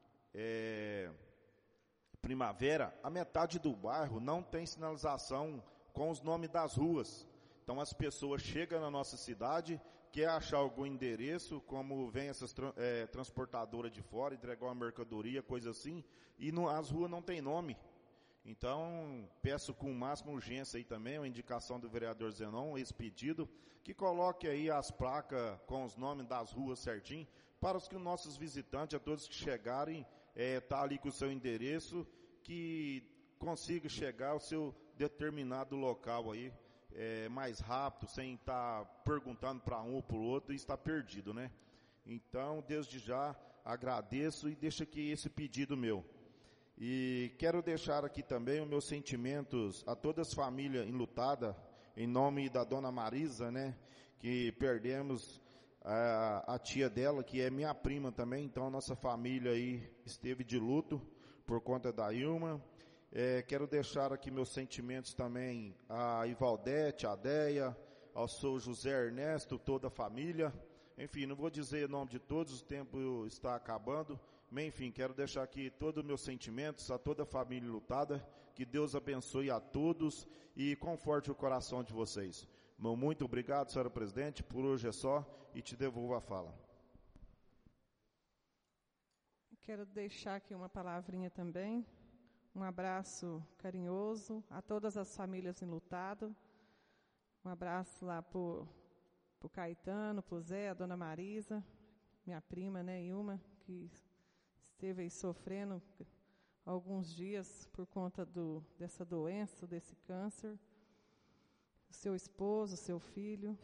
Primavera, a metade do bairro não tem sinalização com os nomes das ruas. Então as pessoas chegam na nossa cidade, quer achar algum endereço, como vem essas transportadoras de fora, entregar uma mercadoria, coisa assim, e as ruas não tem nome. Então, peço com máxima urgência aí também, uma indicação do vereador Zenon, esse pedido, que coloque aí as placas com os nomes das ruas certinho, para os nossos visitantes, a todos que chegarem, tá ali com o seu endereço, que consiga chegar ao seu determinado local aí, mais rápido, sem estar perguntando para um ou para o outro e estar perdido, né? Então, desde já, agradeço e deixo aqui esse pedido meu. E quero deixar aqui também os meus sentimentos a todas as famílias enlutadas, em nome da dona Marisa, né? Que perdemos a tia dela, que é minha prima também, então a nossa família aí esteve de luto por conta da Ilma. Quero deixar aqui meus sentimentos também a Ivaldete, a Deia, ao seu José Ernesto, toda a família. Enfim, não vou dizer o nome de todos, o tempo está acabando. Mas, enfim, quero deixar aqui todos os meus sentimentos a toda a família lutada. Que Deus abençoe a todos e conforte o coração de vocês. Muito obrigado, senhora presidente. Por hoje é só e te devolvo a fala. Quero deixar aqui uma palavrinha também. Um abraço carinhoso a todas as famílias enlutadas. Um abraço lá pro Caetano, pro Zé, a dona Marisa, minha prima, né, Ilma, que esteve aí sofrendo alguns dias por conta dessa doença, desse câncer. O seu esposo, o seu filho.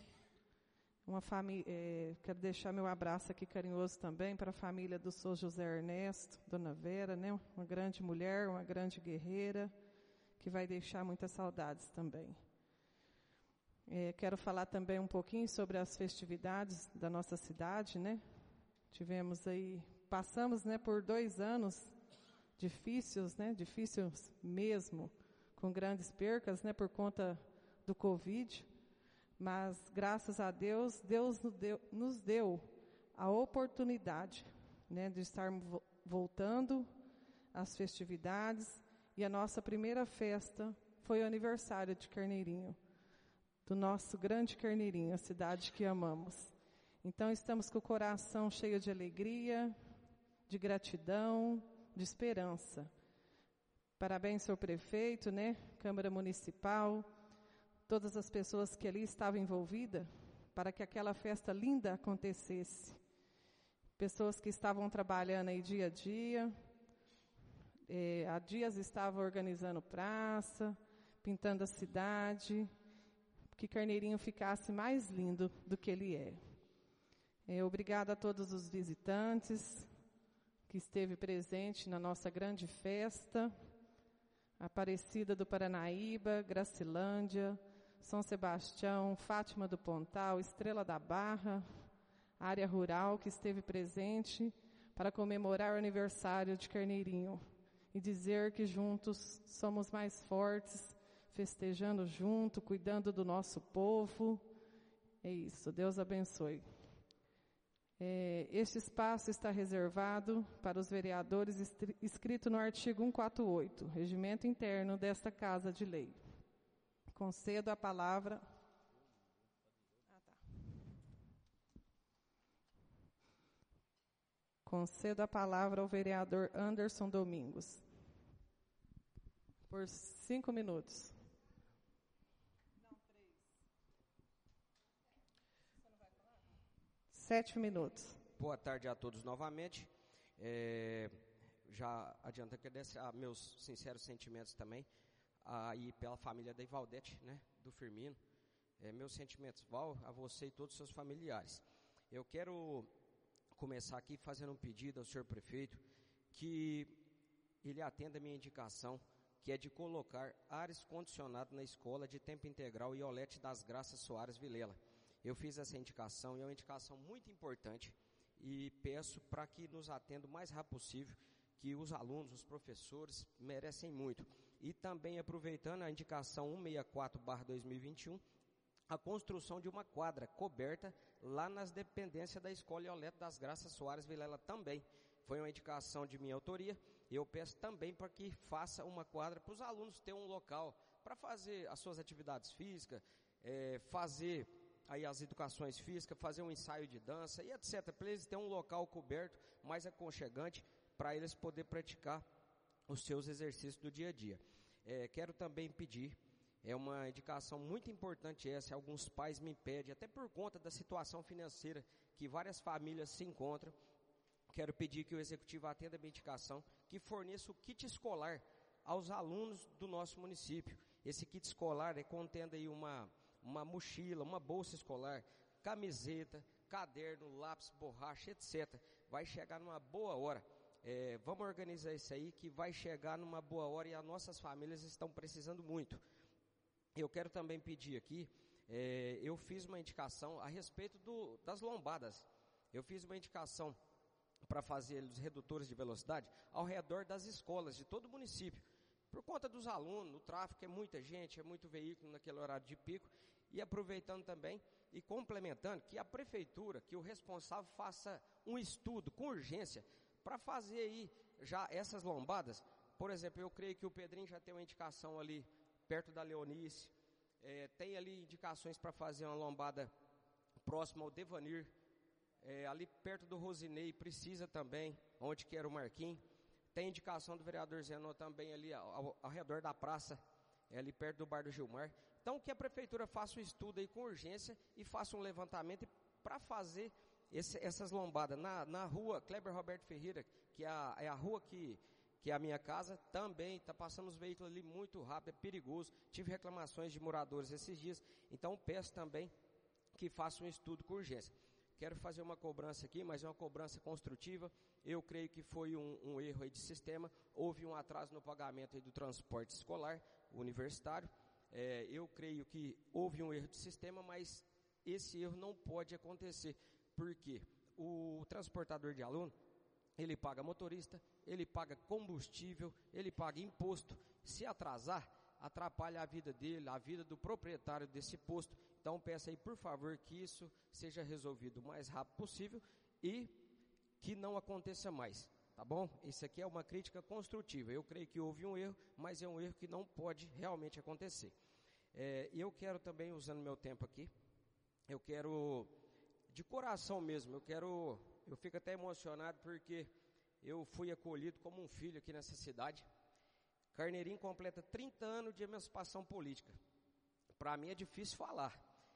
Quero deixar meu abraço aqui carinhoso também para a família do Sr. José Ernesto, dona Vera, né? Uma grande mulher, uma grande guerreira, que vai deixar muitas saudades também. Quero falar também um pouquinho sobre as festividades da nossa cidade, né? Passamos, né, por 2 anos difíceis, né? Difíceis mesmo, com grandes percas, né, por conta do Covid. Mas, graças a Deus, Deus nos deu a oportunidade, né, de estarmos voltando às festividades. E a nossa primeira festa foi o aniversário de Carneirinho, do nosso grande Carneirinho, a cidade que amamos. Então, estamos com o coração cheio de alegria, de gratidão, de esperança. Parabéns, senhor prefeito, né, Câmara Municipal, todas as pessoas que ali estavam envolvidas, para que aquela festa linda acontecesse. Pessoas que estavam trabalhando aí dia a dia, há dias estavam organizando praça, pintando a cidade, que Carneirinho ficasse mais lindo do que ele é. Obrigada a todos os visitantes que esteve presente na nossa grande festa, Aparecida do Paranaíba, Gracilândia, São Sebastião, Fátima do Pontal, Estrela da Barra, área rural que esteve presente para comemorar o aniversário de Carneirinho e dizer que juntos somos mais fortes, festejando junto, cuidando do nosso povo. É isso, Deus abençoe. Este espaço está reservado para os vereadores escrito no artigo 148, regimento interno desta Casa de Lei. Concedo a palavra. Concedo a palavra ao vereador Anderson Domingos. Por 5 minutos. 7 minutos. Boa tarde a todos novamente. Já adianto que meus sinceros sentimentos também aí pela família da Ivaldete, né, do Firmino. Meus sentimentos, Val, a você e todos os seus familiares. Eu quero começar aqui fazendo um pedido ao senhor prefeito que ele atenda a minha indicação, que é de colocar ares condicionado na escola de tempo integral Iolete das Graças Soares Vilela. Eu fiz essa indicação e é uma indicação muito importante e peço para que nos atenda o mais rápido possível, que os alunos, os professores merecem muito. E também aproveitando a indicação 164/2021, a construção de uma quadra coberta lá nas dependências da Escola Iolete das Graças Soares Vilela também. Foi uma indicação de minha autoria. Eu peço também para que faça uma quadra para os alunos terem um local para fazer as suas atividades físicas, fazer aí as educações físicas, fazer um ensaio de dança e etc. Para eles terem um local coberto, mais aconchegante, para eles poderem praticar os seus exercícios do dia a dia. Quero também pedir, é uma indicação muito importante essa, alguns pais me pedem, até por conta da situação financeira que várias famílias se encontram, quero pedir que o Executivo atenda a minha indicação, que forneça o kit escolar aos alunos do nosso município. Esse kit escolar contendo aí uma mochila, uma bolsa escolar, camiseta, caderno, lápis, borracha, etc. Vai chegar numa boa hora. Vamos organizar isso aí, que vai chegar numa boa hora e as nossas famílias estão precisando muito. Eu quero também pedir aqui, eu fiz uma indicação a respeito das lombadas. Eu fiz uma indicação para fazer os redutores de velocidade ao redor das escolas de todo o município. Por conta dos alunos, o tráfego é muita gente, é muito veículo naquele horário de pico. E aproveitando também e complementando que a prefeitura, que o responsável faça um estudo com urgência para fazer aí já essas lombadas. Por exemplo, eu creio que o Pedrinho já tem uma indicação ali perto da Leonice, tem ali indicações para fazer uma lombada próxima ao Devanir, ali perto do Rosinei precisa também, onde que era o Marquinhos. Tem indicação do vereador Zenon também ali ao redor da praça, ali perto do bar do Gilmar. Então que a prefeitura faça um estudo aí com urgência e faça um levantamento para fazer essas lombadas. Na rua Kleber Roberto Ferreira, que é a rua que é a minha casa, também está passando os veículos ali muito rápido, é perigoso. Tive reclamações de moradores esses dias, então peço também que faça um estudo com urgência. Quero fazer uma cobrança aqui, mas é uma cobrança construtiva. Eu creio que foi um erro aí de sistema. Houve um atraso no pagamento aí do transporte escolar, universitário. Eu creio que houve um erro de sistema, mas esse erro não pode acontecer. Porque o transportador de aluno, ele paga motorista, ele paga combustível, ele paga imposto. Se atrasar, atrapalha a vida dele, a vida do proprietário desse posto. Então peço aí, por favor, que isso seja resolvido o mais rápido possível e que não aconteça mais, tá bom? Isso aqui é uma crítica construtiva. Eu creio que houve um erro, mas é um erro que não pode realmente acontecer. E eu quero também, usando meu tempo aqui, eu quero, de coração mesmo, eu fico até emocionado porque eu fui acolhido como um filho aqui nessa cidade. Carneirinho completa 30 anos de emancipação política. Para mim é difícil falar,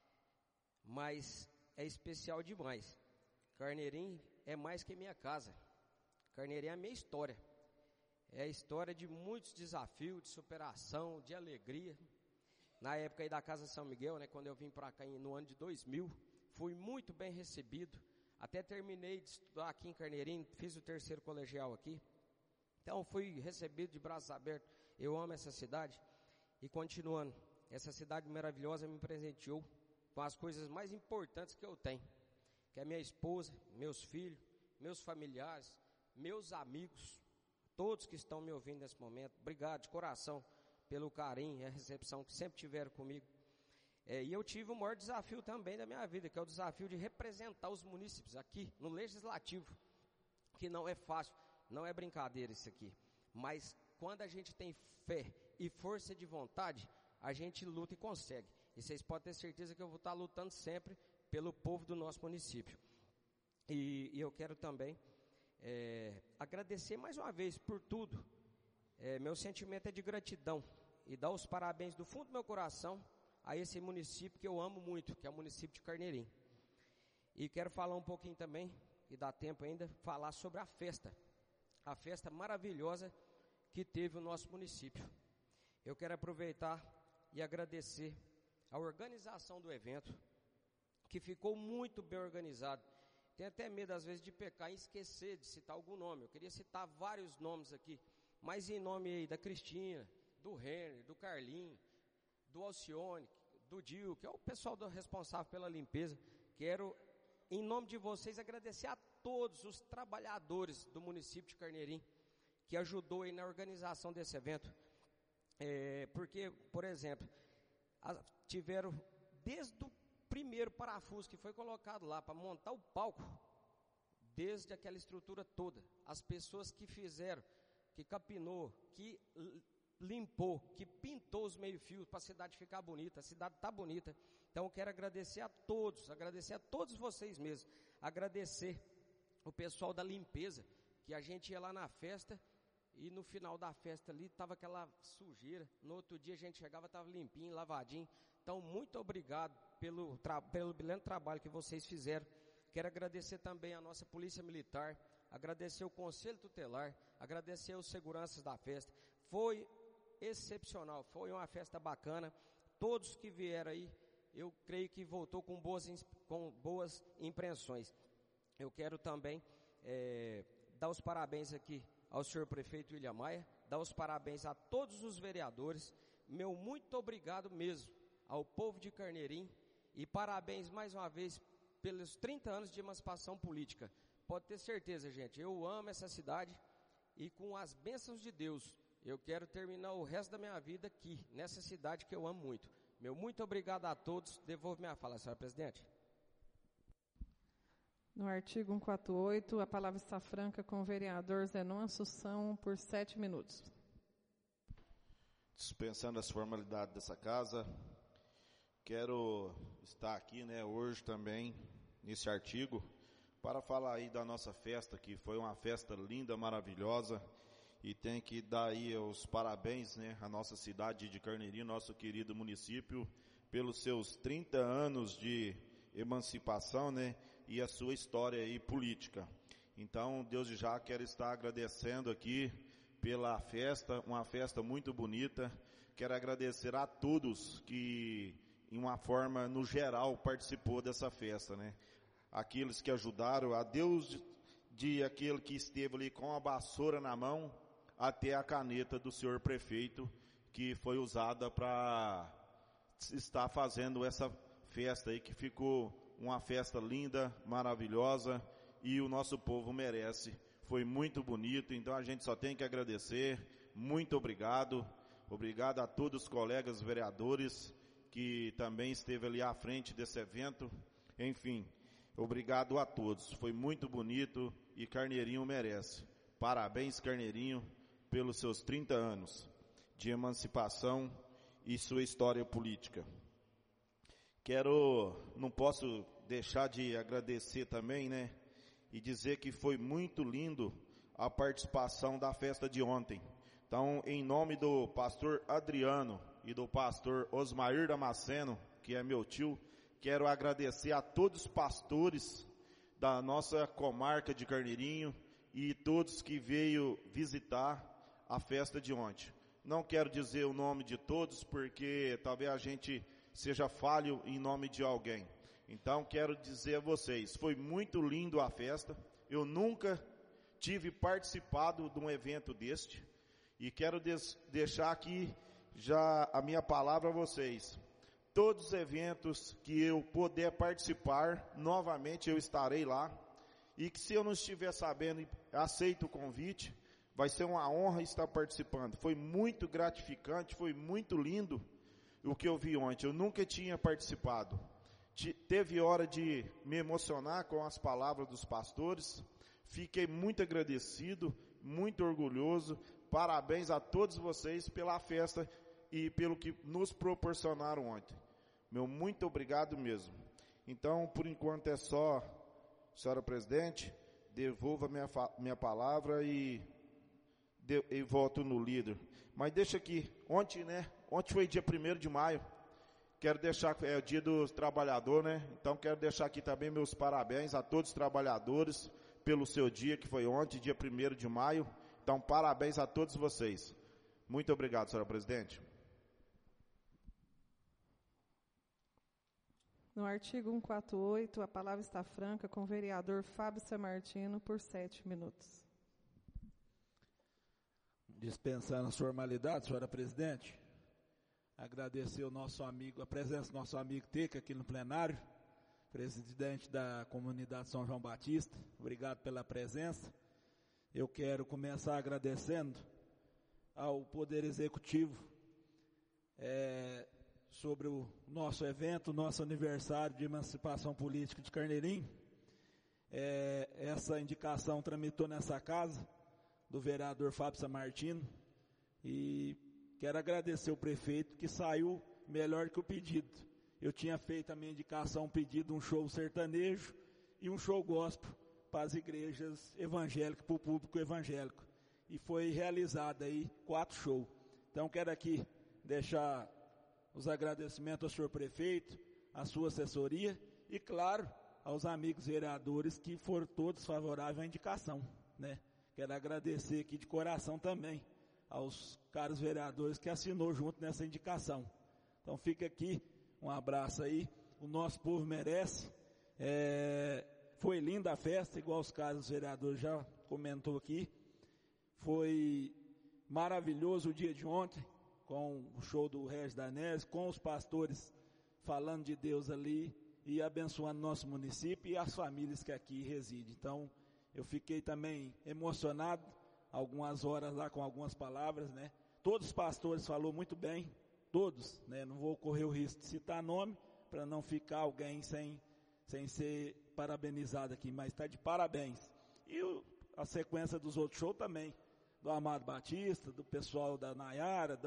mas é especial demais. Carneirinho é mais que minha casa. Carneirinho é a minha história. É a história de muitos desafios, de superação, de alegria. Na época aí da Casa São Miguel, né, quando eu vim para cá no ano de 2000, fui muito bem recebido. Até terminei de estudar aqui em Carneirinho, fiz o 3º colegial aqui. Então fui recebido de braços abertos. Eu amo essa cidade. E continuando, essa cidade maravilhosa me presenteou com as coisas mais importantes que eu tenho, que é minha esposa, meus filhos, meus familiares, meus amigos, todos que estão me ouvindo nesse momento. Obrigado de coração pelo carinho e a recepção que sempre tiveram comigo. E eu tive o maior desafio também da minha vida, que é o desafio de representar os munícipes aqui no Legislativo, que não é fácil, não é brincadeira isso aqui, mas quando a gente tem fé e força de vontade, a gente luta e consegue. E vocês podem ter certeza que eu vou estar lutando sempre pelo povo do nosso município. E eu quero também agradecer mais uma vez por tudo. Meu sentimento é de gratidão e dar os parabéns do fundo do meu coração a esse município que eu amo muito, que é o município de Carneirinho. E quero falar um pouquinho também, e dá tempo ainda, falar sobre a festa maravilhosa que teve o nosso município. Eu quero aproveitar e agradecer a organização do evento, que ficou muito bem organizado. Tenho até medo às vezes de pecar e esquecer de citar algum nome. Eu queria citar vários nomes aqui, mas em nome aí da Cristina, do Henry, do Carlinho, do Alcione, do Dil, que é o pessoal responsável pela limpeza. Quero, em nome de vocês, agradecer a todos os trabalhadores do município de Carneirinho, que ajudou aí na organização desse evento. Porque, por exemplo, tiveram desde o primeiro parafuso que foi colocado lá para montar o palco, desde aquela estrutura toda, as pessoas que fizeram, que capinou, que limpou, que pintou os meio-fios para a cidade ficar bonita. A cidade está bonita. Então, quero agradecer a todos vocês mesmos, agradecer o pessoal da limpeza, que a gente ia lá na festa e no final da festa ali estava aquela sujeira, no outro dia a gente chegava, estava limpinho, lavadinho. Então, muito obrigado pelo brilhante trabalho que vocês fizeram. Quero agradecer também a nossa Polícia Militar, agradecer o Conselho Tutelar, agradecer os seguranças da festa. Foi excepcional, foi uma festa bacana. Todos que vieram aí, eu creio que voltou com boas impressões. Eu quero também dar os parabéns aqui ao senhor prefeito William Maia, dar os parabéns a todos os vereadores. Meu muito obrigado mesmo ao povo de Carneirinho e parabéns mais uma vez pelos 30 anos de emancipação política. Pode ter certeza, gente, eu amo essa cidade e com as bênçãos de Deus, eu quero terminar o resto da minha vida aqui, nessa cidade que eu amo muito. Meu muito obrigado a todos. Devolvo minha fala, senhora presidente. No artigo 148, a palavra está franca com o vereador Zenon Assunção por 7 minutos. Dispensando as formalidades dessa casa, quero estar aqui, hoje também, nesse artigo, para falar aí da nossa festa, que foi uma festa linda, maravilhosa, e tem que dar aí os parabéns, à nossa cidade de Carneirinho, nosso querido município, pelos seus 30 anos de emancipação, e a sua história aí política. Então, desde já quero estar agradecendo aqui pela festa, uma festa muito bonita. Quero agradecer a todos que, em uma forma, no geral, participou dessa festa, Aqueles que ajudaram, a Deus de aquele que esteve ali com a vassoura na mão, até a caneta do senhor prefeito, que foi usada para estar fazendo essa festa aí, que ficou uma festa linda, maravilhosa, e o nosso povo merece. Foi muito bonito, então a gente só tem que agradecer. Muito obrigado. Obrigado a todos os colegas vereadores que também esteve ali à frente desse evento. Enfim, obrigado a todos. Foi muito bonito e Carneirinho merece. Parabéns, Carneirinho, pelos seus 30 anos de emancipação e sua história política. Não posso deixar de agradecer também, e dizer que foi muito lindo a participação da festa de ontem. Então, em nome do pastor Adriano e do pastor Osmair Damasceno, que é meu tio, quero agradecer a todos os pastores da nossa comarca de Carneirinho e todos que veio visitar a festa de ontem. Não quero dizer o nome de todos, porque talvez a gente seja falho em nome de alguém. Então, quero dizer a vocês, foi muito lindo a festa. Eu nunca tive participado de um evento deste. E quero deixar aqui já a minha palavra a vocês. Todos os eventos que eu puder participar, novamente eu estarei lá. E que se eu não estiver sabendo, aceito o convite. Vai ser uma honra estar participando. Foi muito gratificante, foi muito lindo o que eu vi ontem. Eu nunca tinha participado. Teve hora de me emocionar com as palavras dos pastores. Fiquei muito agradecido, muito orgulhoso. Parabéns a todos vocês pela festa e pelo que nos proporcionaram ontem. Meu muito obrigado mesmo. Então, por enquanto é só, senhora presidente, devolva minha palavra e voto no líder. Mas deixa aqui, ontem foi dia 1º de maio, quero deixar, é o dia do trabalhador, então quero deixar aqui também meus parabéns a todos os trabalhadores pelo seu dia, que foi ontem, dia 1º de maio, então parabéns a todos vocês. Muito obrigado, senhora presidente. No artigo 148, a palavra está franca com o vereador Fábio Samartino por 7 minutos. Dispensando as formalidades, senhora presidente, agradecer a presença do nosso amigo Teca aqui no plenário, presidente da comunidade São João Batista, obrigado pela presença. Eu quero começar agradecendo ao Poder Executivo sobre o nosso evento, nosso aniversário de emancipação política de Carneirinho. Essa indicação tramitou nessa casa, do vereador Fábio Samartino, e quero agradecer o prefeito que saiu melhor que o pedido. eu tinha feito a minha indicação, pedido um show sertanejo e um show gospel para as igrejas evangélicas, para o público evangélico. E foi realizado aí 4 shows. Então quero aqui deixar os agradecimentos ao senhor prefeito, à sua assessoria e, claro, aos amigos vereadores que foram todos favoráveis à indicação, né? Quero agradecer aqui de coração também aos caros vereadores que assinou junto nessa indicação. Então fica aqui um abraço aí, o nosso povo merece. Foi linda a festa, igual os caros vereadores já comentou aqui. Foi maravilhoso o dia de ontem, com o show do Regis Danese, com os pastores falando de Deus ali e abençoando nosso município e as famílias que aqui residem. Então, eu fiquei também emocionado, algumas horas lá com algumas palavras, né? Todos os pastores falaram muito bem, todos, né? Não vou correr o risco de citar nome, para não ficar alguém sem ser parabenizado aqui, mas está de parabéns. E a sequência dos outros shows também, do Amado Batista, do pessoal da Nayara,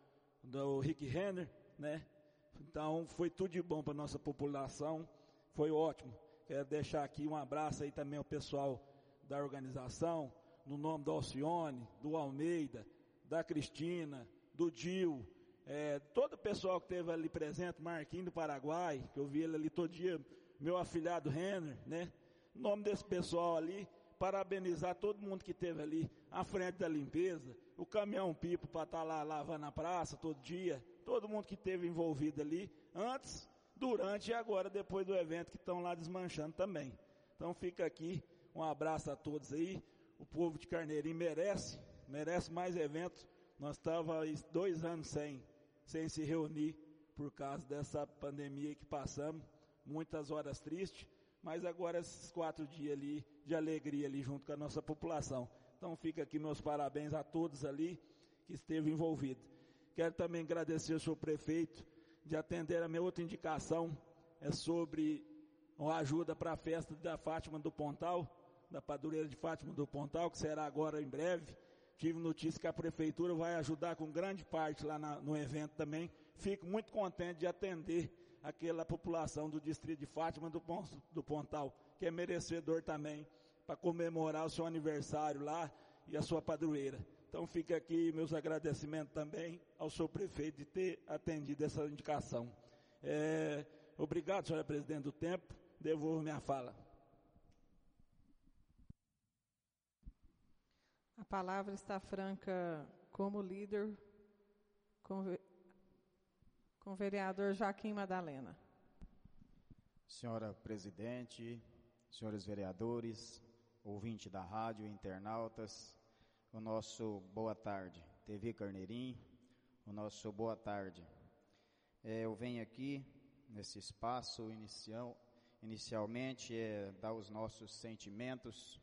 do Rick Renner, né? Então, foi tudo de bom para a nossa população, foi ótimo. Quero deixar aqui um abraço aí também ao pessoal da organização, no nome do Alcione, do Almeida, da Cristina, do Dil, todo o pessoal que esteve ali presente, Marquinhos do Paraguai, que eu vi ele ali todo dia, meu afilhado Renner, né? Em nome desse pessoal ali, parabenizar todo mundo que esteve ali à frente da limpeza, o caminhão pipo para estar lá lavando a praça todo dia, todo mundo que esteve envolvido ali, antes, durante e agora, depois do evento, que estão lá desmanchando também. Então fica aqui um abraço a todos aí, o povo de Carneirinho merece mais eventos. Nós estávamos 2 anos sem se reunir por causa dessa pandemia que passamos, muitas horas tristes, mas agora esses 4 dias ali de alegria ali junto com a nossa população. Então fica aqui meus parabéns a todos ali que esteve envolvido. Quero também agradecer ao senhor prefeito de atender a minha outra indicação, sobre uma ajuda para a festa da Fátima do Pontal, da padroeira de Fátima do Pontal, que será agora em breve. Tive notícia que a prefeitura vai ajudar com grande parte lá no evento também. Fico muito contente de atender aquela população do distrito de Fátima do Pontal, que é merecedor também, para comemorar o seu aniversário lá e a sua padroeira. Então fica aqui meus agradecimentos também ao senhor prefeito de ter atendido essa indicação. Obrigado, senhora presidente do tempo, devolvo minha fala. A palavra está franca como líder com o vereador Joaquim Madalena. Senhora presidente, senhores vereadores, ouvinte da rádio, internautas, o nosso boa tarde. TV Carneirinho, o nosso boa tarde. Eu venho aqui nesse espaço inicialmente dar os nossos sentimentos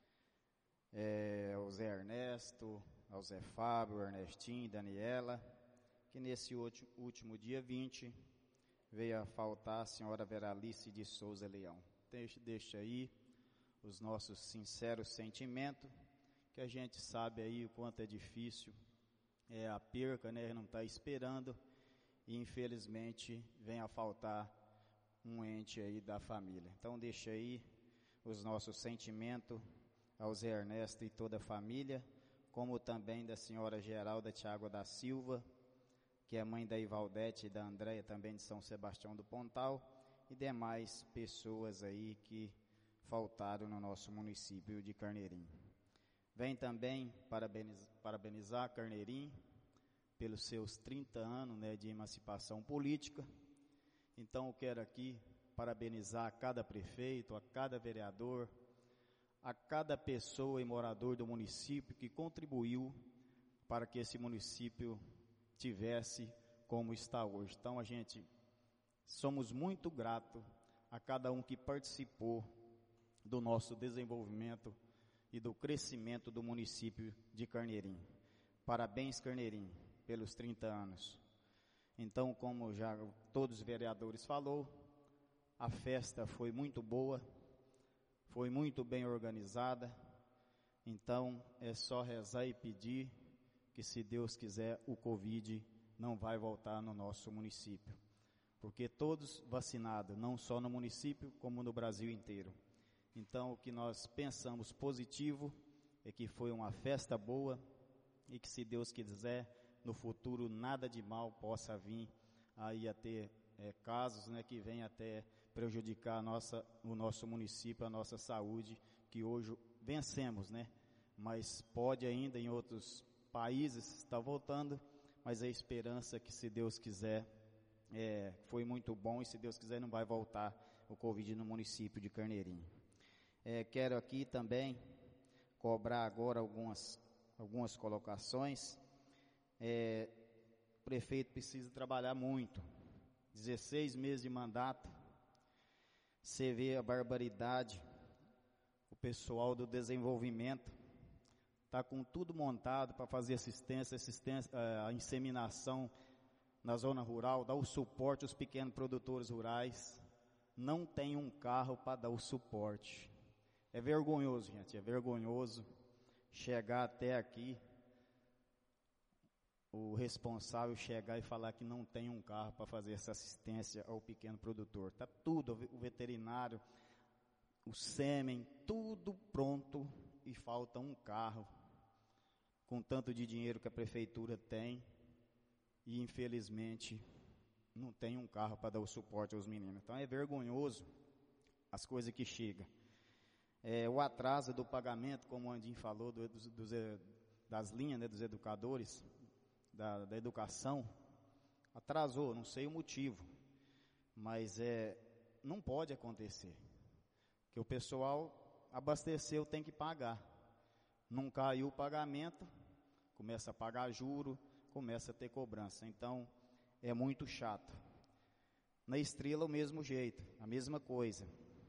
ao Zé Ernesto, ao Zé Fábio, Ernestinho, Daniela, que nesse último dia 20 veio a faltar a senhora Veralice de Souza Leão. Deixa aí os nossos sinceros sentimentos, que a gente sabe aí o quanto é difícil a perca, né? Não está esperando e infelizmente vem a faltar um ente aí da família. Então deixa aí os nossos sentimentos ao Zé Ernesto e toda a família, como também da senhora Geralda Thiago da Silva, que é mãe da Ivaldete e da Andréia, também de São Sebastião do Pontal, e demais pessoas aí que faltaram no nosso município de Carneirinho. Vem também parabenizar Carneirinho pelos seus 30 anos, né, de emancipação política. Então eu quero aqui parabenizar a cada prefeito, a cada vereador, a cada pessoa e morador do município que contribuiu para que esse município tivesse como está hoje. Então a gente somos muito gratos a cada um que participou do nosso desenvolvimento e do crescimento do município de Carneirinho. Parabéns, Carneirinho, pelos 30 anos. Então, como já todos os vereadores falou, a festa foi muito boa, foi muito bem organizada. Então, é só rezar e pedir que, se Deus quiser, o Covid não vai voltar no nosso município. porque todos vacinados, não só no município, como no Brasil inteiro. Então, o que nós pensamos positivo é que foi uma festa boa e que, se Deus quiser, no futuro nada de mal possa vir aí a ter casos, né, que venham até prejudicar o nosso município, a nossa saúde, que hoje vencemos, né? Mas pode ainda em outros países estar voltando, mas a esperança que, se Deus quiser, foi muito bom, e se Deus quiser não vai voltar o Covid no município de Carneirinho. Quero aqui também cobrar agora algumas colocações. O prefeito precisa trabalhar muito, 16 meses de mandato, você vê a barbaridade, o pessoal do desenvolvimento está com tudo montado para fazer assistência, a inseminação na zona rural, dar o suporte aos pequenos produtores rurais, não tem um carro para dar o suporte. É vergonhoso, gente, é vergonhoso chegar até aqui, o responsável chegar e falar que não tem um carro para fazer essa assistência ao pequeno produtor. Está tudo, o veterinário, o sêmen, tudo pronto, e falta um carro, com tanto de dinheiro que a prefeitura tem, e infelizmente não tem um carro para dar o suporte aos meninos. Então é vergonhoso as coisas que chegam. O atraso do pagamento, como o Andinho falou, das linhas, né, dos educadores, da educação, atrasou, não sei o motivo, mas não pode acontecer, que o pessoal abasteceu, tem que pagar, não caiu o pagamento, começa a pagar juro, começa a ter cobrança, então é muito chato. Na Estrela o mesmo jeito, a mesma coisa.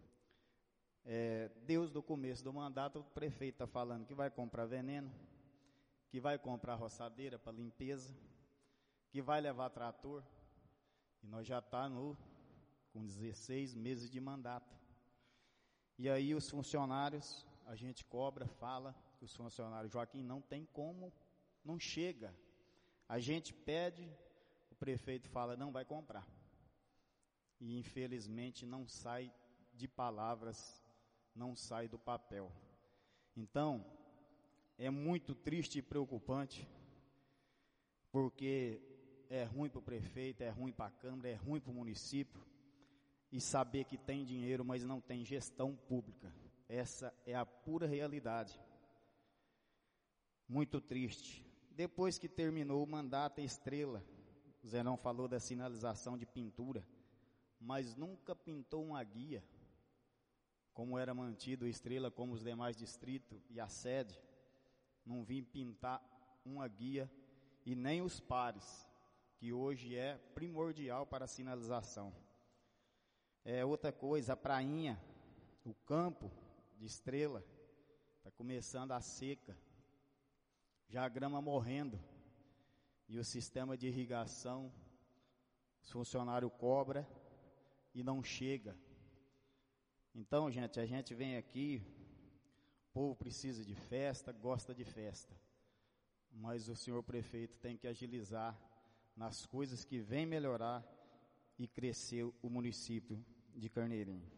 Deus, do começo do mandato, o prefeito está falando que vai comprar veneno, que vai comprar roçadeira para limpeza, que vai levar trator, e nós já estamos com 16 meses de mandato. E aí os funcionários, a gente cobra, fala que os funcionários, Joaquim, não tem como, não chega. A gente pede, o prefeito fala, não vai comprar. E infelizmente não sai de palavras, não sai do papel. Então, é muito triste e preocupante, porque é ruim para o prefeito, é ruim para a Câmara, é ruim para o município, e saber que tem dinheiro, mas não tem gestão pública. Essa é a pura realidade. Muito triste. Depois que terminou o mandato, a Estrela, o Zenão falou da sinalização de pintura, mas nunca pintou uma guia, como era mantido a Estrela, como os demais distritos e a sede. Não vim pintar uma guia, e nem os pares, que hoje é primordial para a sinalização. Outra coisa, a prainha, o campo de Estrela, está começando a seca, já a grama morrendo, e o sistema de irrigação, os funcionários cobram e não chega. Então, gente, a gente vem aqui, o povo precisa de festa, gosta de festa, mas o senhor prefeito tem que agilizar nas coisas que vem melhorar e crescer o município de Carneirinho.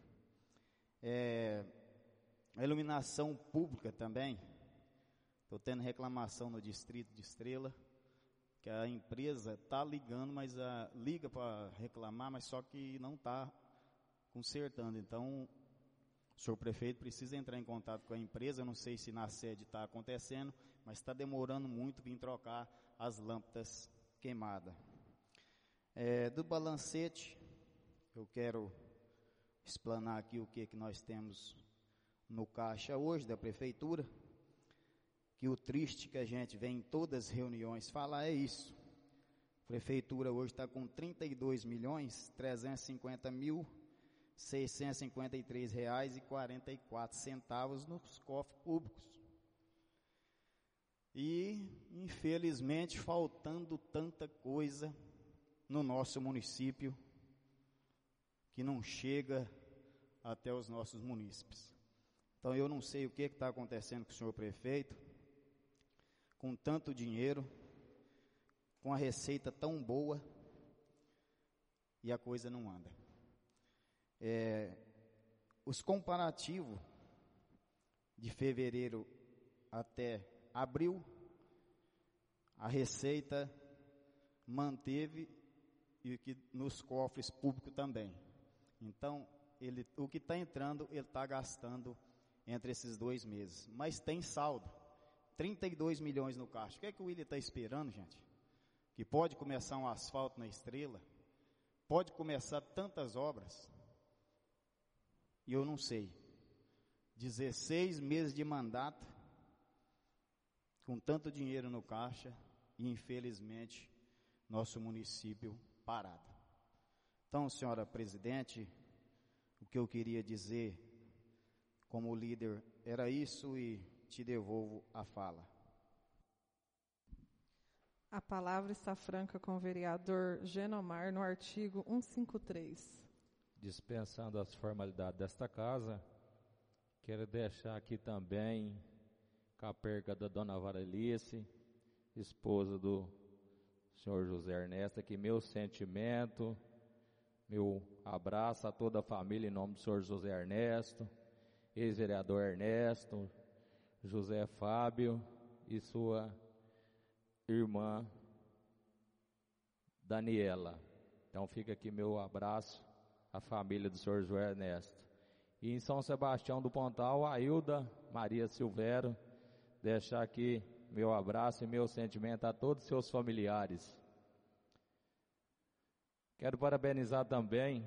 A iluminação pública também, estou tendo reclamação no distrito de Estrela, que a empresa está ligando, mas liga para reclamar, mas só que não está consertando. Então, o senhor prefeito precisa entrar em contato com a empresa, eu não sei se na sede está acontecendo, mas está demorando muito vir trocar as lâmpadas queimadas. Do balancete, eu quero explanar aqui o que nós temos no caixa hoje da prefeitura, que o triste que a gente vem em todas as reuniões falar é isso. A prefeitura hoje está com R$32.353,44 nos cofres públicos. E, infelizmente, faltando tanta coisa no nosso município, que não chega até os nossos munícipes. Então, eu não sei o que está acontecendo com o senhor prefeito, com tanto dinheiro, com a receita tão boa, e a coisa não anda. Os comparativos de fevereiro até abril, a Receita manteve e que nos cofres públicos também. Então, o que está entrando, ele está gastando entre esses 2 meses. Mas tem saldo, 32 milhões no caixa. O que é que o Willian está esperando, gente? Que pode começar um asfalto na Estrela, pode começar tantas obras, e eu não sei. 16 meses de mandato, com tanto dinheiro no caixa, e infelizmente, nosso município parado. Então, senhora presidente, o que eu queria dizer como líder era isso e te devolvo a fala. A palavra está franca com o vereador Genomar no artigo 153. Dispensando as formalidades desta casa, quero deixar aqui também com a perca da dona Varalice, esposa do senhor José Ernesto, aqui meu sentimento, meu abraço a toda a família em nome do senhor José Ernesto, ex-vereador Ernesto, José Fábio e sua irmã Daniela. Então fica aqui meu abraço à família do senhor José Ernesto. E em São Sebastião do Pontal, a Hilda Maria Silvério, deixar aqui meu abraço e meu sentimento a todos os seus familiares. Quero parabenizar também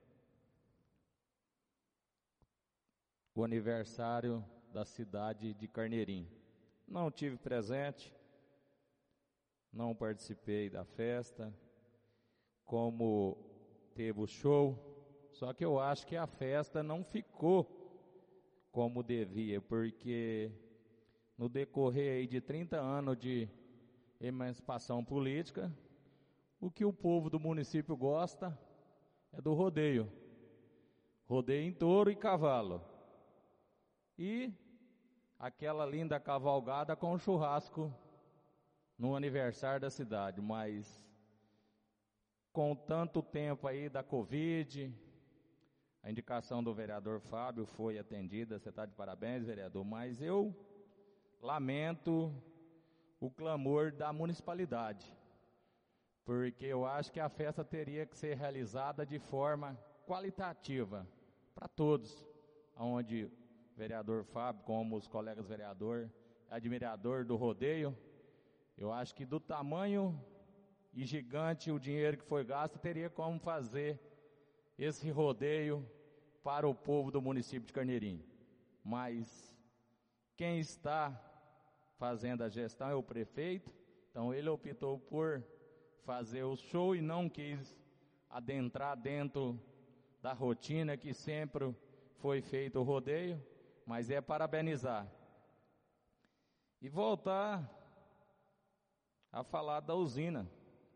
o aniversário da cidade de Carneirinho. Não tive presente, não participei da festa, como teve o show, só que eu acho que a festa não ficou como devia, porque no decorrer aí de 30 anos de emancipação política, o que o povo do município gosta é do rodeio. Rodeio em touro e cavalo. E aquela linda cavalgada com churrasco no aniversário da cidade. Mas com tanto tempo aí da Covid, a indicação do vereador Fábio foi atendida. Você está de parabéns, vereador. Mas eu lamento o clamor da municipalidade, porque eu acho que a festa teria que ser realizada de forma qualitativa para todos, onde o vereador Fábio, como os colegas vereador, admirador do rodeio, eu acho que do tamanho e gigante o dinheiro que foi gasto, teria como fazer esse rodeio para o povo do município de Carneirinho. Mas quem está fazendo a gestão é o prefeito, então ele optou por fazer o show e não quis adentrar dentro da rotina que sempre foi feito o rodeio, mas é parabenizar. E voltar a falar da usina.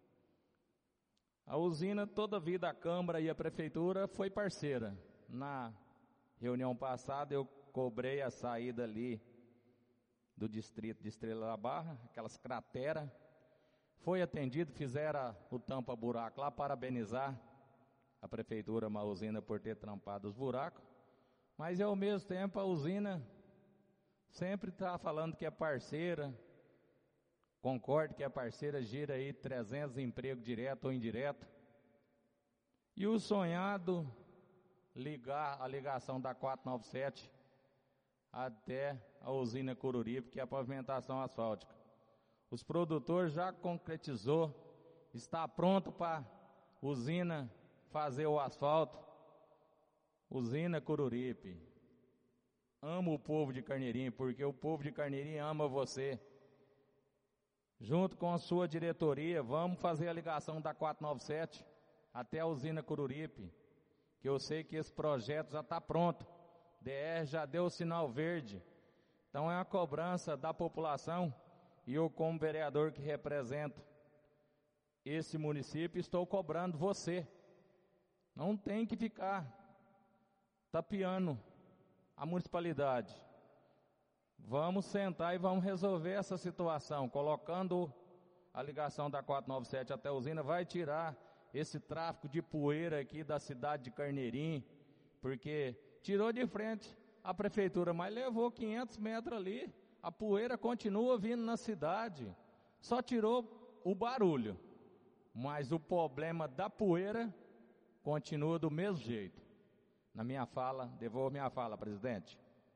A usina, toda a vida a Câmara e a Prefeitura foi parceira. Na reunião passada eu cobrei a saída ali do distrito de Estrela da Barra, aquelas crateras. Foi atendido, fizeram o tampa-buraco lá, parabenizar a Prefeitura, uma usina, por ter trampado os buracos. Mas ao mesmo tempo a usina sempre está falando que é parceira, concordo que é parceira, gira aí 300 empregos direto ou indireto. E o sonhado a ligação da 497 até a usina Coruripe, que é a pavimentação asfáltica. Os produtores já concretizou, está pronto para usina fazer o asfalto. Usina Coruripe. Amo o povo de Carneirinho, porque o povo de Carneirinho ama você. Junto com a sua diretoria, vamos fazer a ligação da 497 até a usina Coruripe, que eu sei que esse projeto já está pronto. DR já deu o sinal verde. Então é uma cobrança da população, e eu, como vereador que represento esse município, estou cobrando você. Não tem que ficar tapeando a municipalidade. Vamos sentar e vamos resolver essa situação, colocando a ligação da 497 até a usina, vai tirar esse tráfico de poeira aqui da cidade de Carneirinho, porque tirou de frente a prefeitura, mas levou 500 metros ali, a poeira continua vindo na cidade, só tirou o barulho, mas o problema da poeira continua do mesmo jeito. Na minha fala, devolvo minha fala, presidente.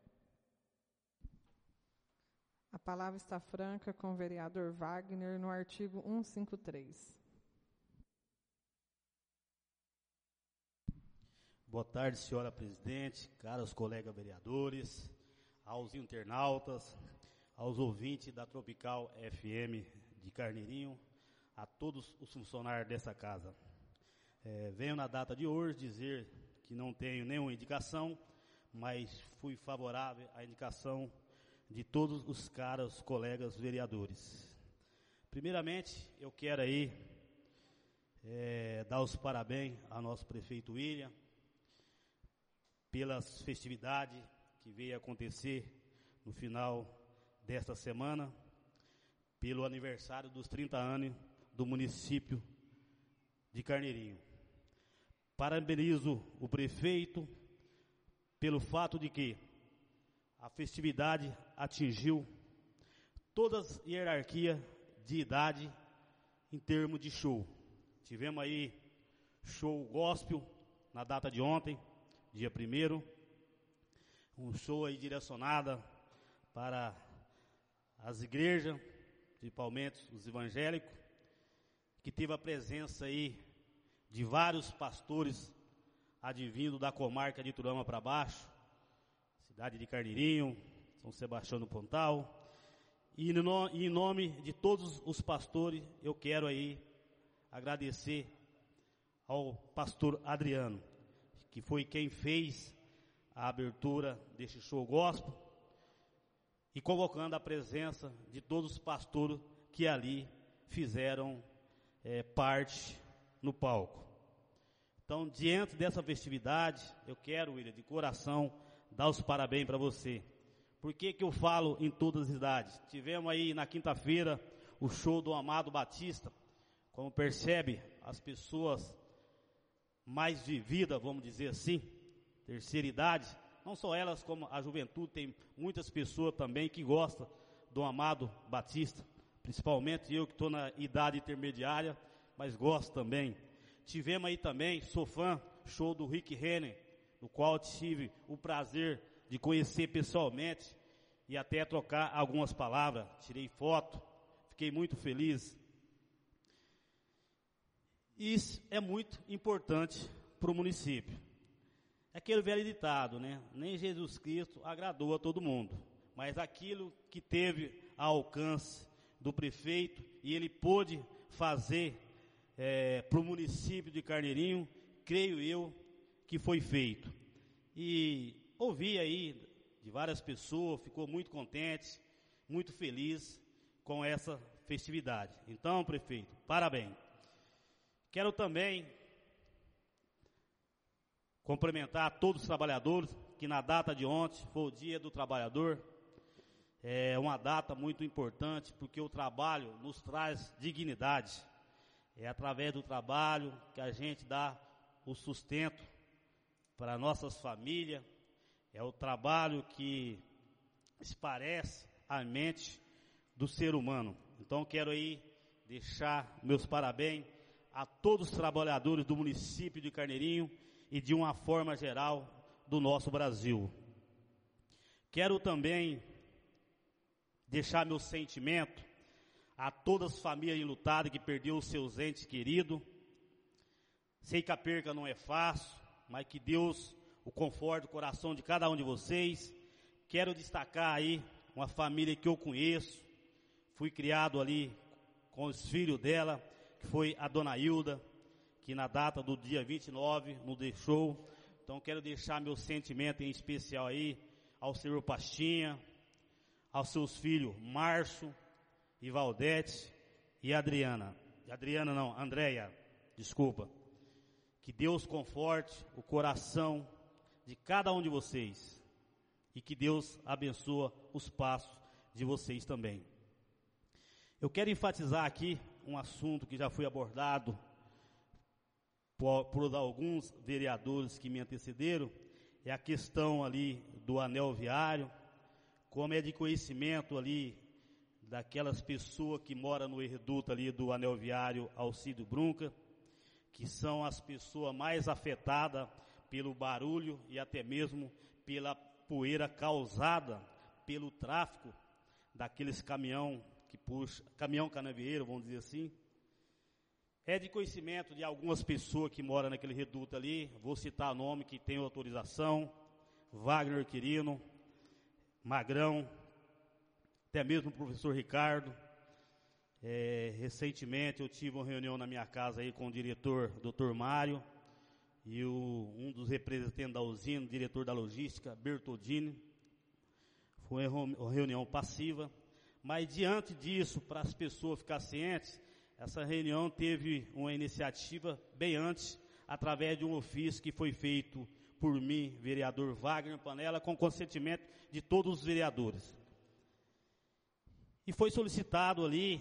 A palavra está franca com o vereador Wagner no artigo 153. Boa tarde, senhora presidente, caros colegas vereadores, aos internautas, aos ouvintes da Tropical FM de Carneirinho, a todos os funcionários dessa casa. Venho na data de hoje dizer que não tenho nenhuma indicação, mas fui favorável à indicação de todos os caros colegas vereadores. Primeiramente, eu quero aí dar os parabéns ao nosso prefeito William pelas festividades que veio acontecer no final desta semana, pelo aniversário dos 30 anos do município de Carneirinho. Parabenizo o prefeito pelo fato de que a festividade atingiu todas as hierarquias de idade em termos de show. Tivemos aí show gospel na data de ontem, dia 1º, um show aí direcionado para as igrejas, principalmente os evangélicos, que teve a presença aí de vários pastores advindo da comarca de Turama para baixo, cidade de Carneirinho, São Sebastião do Pontal, e em nome de todos os pastores, eu quero aí agradecer ao pastor Adriano, que foi quem fez a abertura deste show gospel, e convocando a presença de todos os pastores que ali fizeram parte no palco. Então, diante dessa festividade, eu quero, William, de coração, dar os parabéns para você. Por que eu falo em todas as idades? Tivemos aí na quinta-feira o show do Amado Batista. Como percebe, as pessoas mais vividas, vamos dizer assim, terceira idade, não só elas como a juventude, tem muitas pessoas também que gostam do Amado Batista, principalmente eu que estou na idade intermediária, mas gosto também. Tivemos aí também, sou fã, show do Rick Renner, no qual tive o prazer de conhecer pessoalmente e até trocar algumas palavras, tirei foto, fiquei muito feliz. Isso é muito importante para o município. É aquele velho ditado, né? Nem Jesus Cristo agradou a todo mundo, mas aquilo que teve ao alcance do prefeito e ele pôde fazer para o município de Carneirinho, creio eu que foi feito. E ouvi aí de várias pessoas, ficou muito contente, muito feliz com essa festividade. Então, prefeito, parabéns. Quero também cumprimentar todos os trabalhadores, que na data de ontem foi o Dia do Trabalhador. É uma data muito importante, porque o trabalho nos traz dignidade. É através do trabalho que a gente dá o sustento para nossas famílias. É o trabalho que esclarece a mente do ser humano. Então quero aí deixar meus parabéns a todos os trabalhadores do município de Carneirinho e de uma forma geral do nosso Brasil. Quero também deixar meu sentimento a todas as famílias enlutadas que perderam os seus entes queridos. Sei que a perca não é fácil, mas que Deus o conforte o coração de cada um de vocês. Quero destacar aí uma família que eu conheço, fui criado ali com os filhos dela, que foi a dona Hilda, que na data do dia 29 nos deixou. Então quero deixar meu sentimento em especial aí ao senhor Pastinha, aos seus filhos Márcio e Valdete e Adriana. Andréia, desculpa. Que Deus conforte o coração de cada um de vocês e que Deus abençoe os passos de vocês também. Eu quero enfatizar aqui um assunto que já foi abordado por alguns vereadores que me antecederam, é a questão ali do anel viário, como é de conhecimento ali daquelas pessoas que moram no reduto ali do anel viário Alcides Brunca, que são as pessoas mais afetadas pelo barulho e até mesmo pela poeira causada pelo tráfico daqueles caminhão canavieiro, vamos dizer assim. É de conhecimento de algumas pessoas que moram naquele reduto ali, vou citar nome que tem autorização: Wagner Quirino, Magrão, até mesmo o professor Ricardo. Recentemente eu tive uma reunião na minha casa aí com o diretor, Dr. Mário, e um dos representantes da usina, diretor da logística, Bertoldini. Foi uma reunião passiva, mas diante disso, para as pessoas ficarem cientes, essa reunião teve uma iniciativa bem antes, através de um ofício que foi feito por mim, vereador Wagner Panella, com consentimento de todos os vereadores. E foi solicitado ali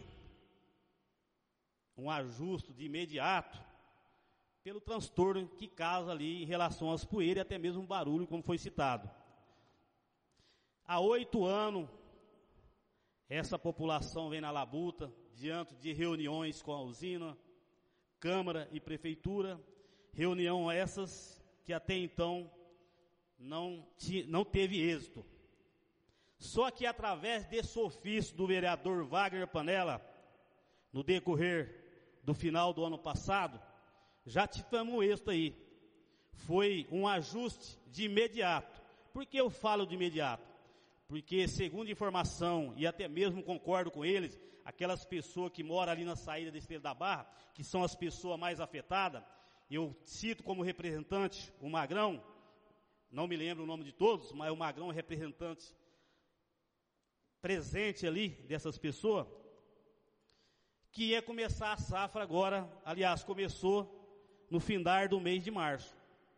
um ajuste de imediato pelo transtorno que causa ali em relação às poeiras e até mesmo barulho, como foi citado. Há 8 anos, essa população vem na labuta, diante de reuniões com a usina, Câmara e Prefeitura, reunião essas que até então não teve êxito. Só que através desse ofício do vereador Wagner Panella, no decorrer do final do ano passado, já tivemos êxito aí. Foi um ajuste de imediato. Por que eu falo de imediato? Porque, segundo informação, e até mesmo concordo com eles, aquelas pessoas que moram ali na saída da Estrela da Barra, que são as pessoas mais afetadas, eu cito como representante o Magrão, não me lembro o nome de todos, mas o Magrão é representante presente ali dessas pessoas, que ia começar a safra agora, aliás, começou no findar do mês de março.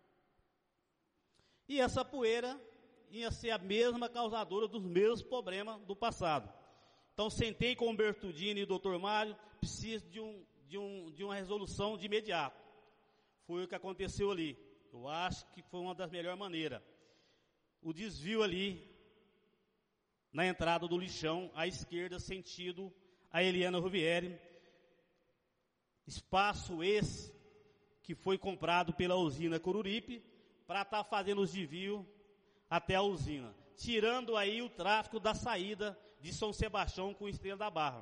E essa poeira ia ser a mesma causadora dos mesmos problemas do passado. Então, sentei com o Bertudini e o Dr. Mário, preciso de uma resolução de imediato. Foi o que aconteceu ali. Eu acho que foi uma das melhores maneiras. O desvio ali, na entrada do lixão, à esquerda, sentido a Eliana Ruvieri. Espaço esse que foi comprado pela usina Coruripe para estar fazendo os desvios até a usina, tirando aí o tráfego da saída de São Sebastião com Estrela da Barra.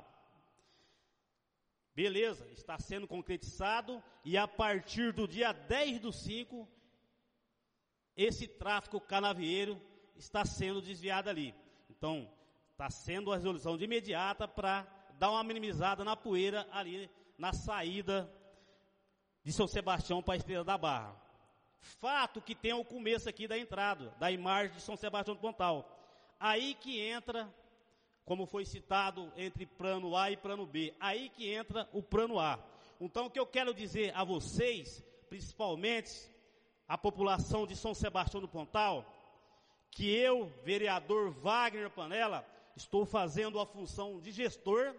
Beleza, está sendo concretizado e a partir do dia 10/5, esse tráfego canavieiro está sendo desviado ali. Então, está sendo a resolução de imediata para dar uma minimizada na poeira ali na saída de São Sebastião para a Estrela da Barra. Fato que tem o começo aqui da entrada, da imagem de São Sebastião do Pontal. Aí que entra, como foi citado, entre plano A e plano B. Aí que entra o plano A. Então, o que eu quero dizer a vocês, principalmente a população de São Sebastião do Pontal, que eu, vereador Wagner Panella, estou fazendo a função de gestor.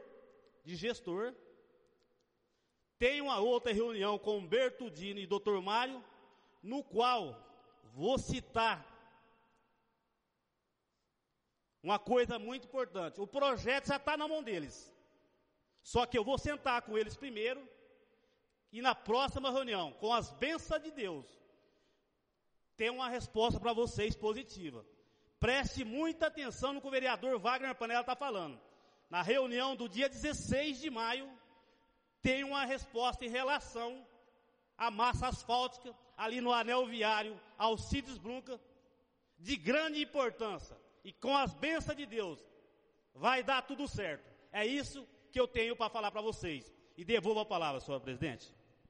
Tenho uma outra reunião com o Bertudini e Dr. Mário, no qual vou citar uma coisa muito importante. O projeto já está na mão deles. Só que eu vou sentar com eles primeiro e na próxima reunião, com as bênçãos de Deus, ter uma resposta para vocês positiva. Preste muita atenção no que o vereador Wagner Panella está falando. Na reunião do dia 16 de maio, tem uma resposta em relação à massa asfáltica, ali no anel viário Alcides Brunca, de grande importância. E com as bênçãos de Deus, vai dar tudo certo. É isso que eu tenho para falar para vocês. E devolvo a palavra, senhora presidente.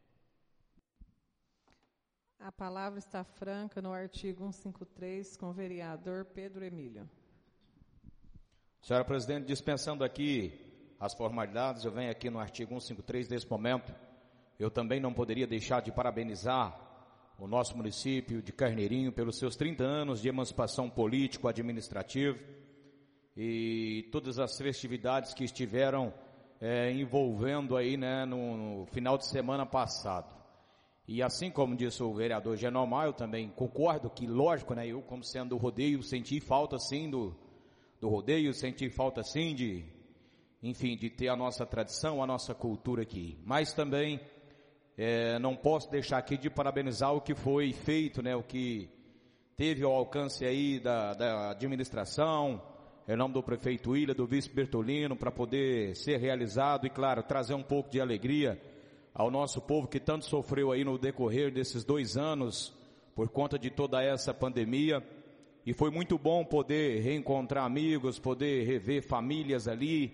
A palavra está franca no artigo 153, com o vereador Pedro Emílio. Senhora presidente, dispensando aqui as formalidades, eu venho aqui no artigo 153 desse momento. Eu também não poderia deixar de parabenizar o nosso município de Carneirinho pelos seus 30 anos de emancipação político-administrativa e todas as festividades que estiveram envolvendo aí, né, no final de semana passado. E assim como disse o vereador Genomar, eu também concordo que, lógico, né, eu como sendo do rodeio, senti falta sim do rodeio, senti falta sim de ter a nossa tradição, a nossa cultura aqui. Mas também não posso deixar aqui de parabenizar o que foi feito, né, o que teve ao alcance aí da administração, em nome do prefeito William, do vice Bertolino, para poder ser realizado e, claro, trazer um pouco de alegria ao nosso povo que tanto sofreu aí no decorrer desses 2 anos por conta de toda essa pandemia. E foi muito bom poder reencontrar amigos, poder rever famílias ali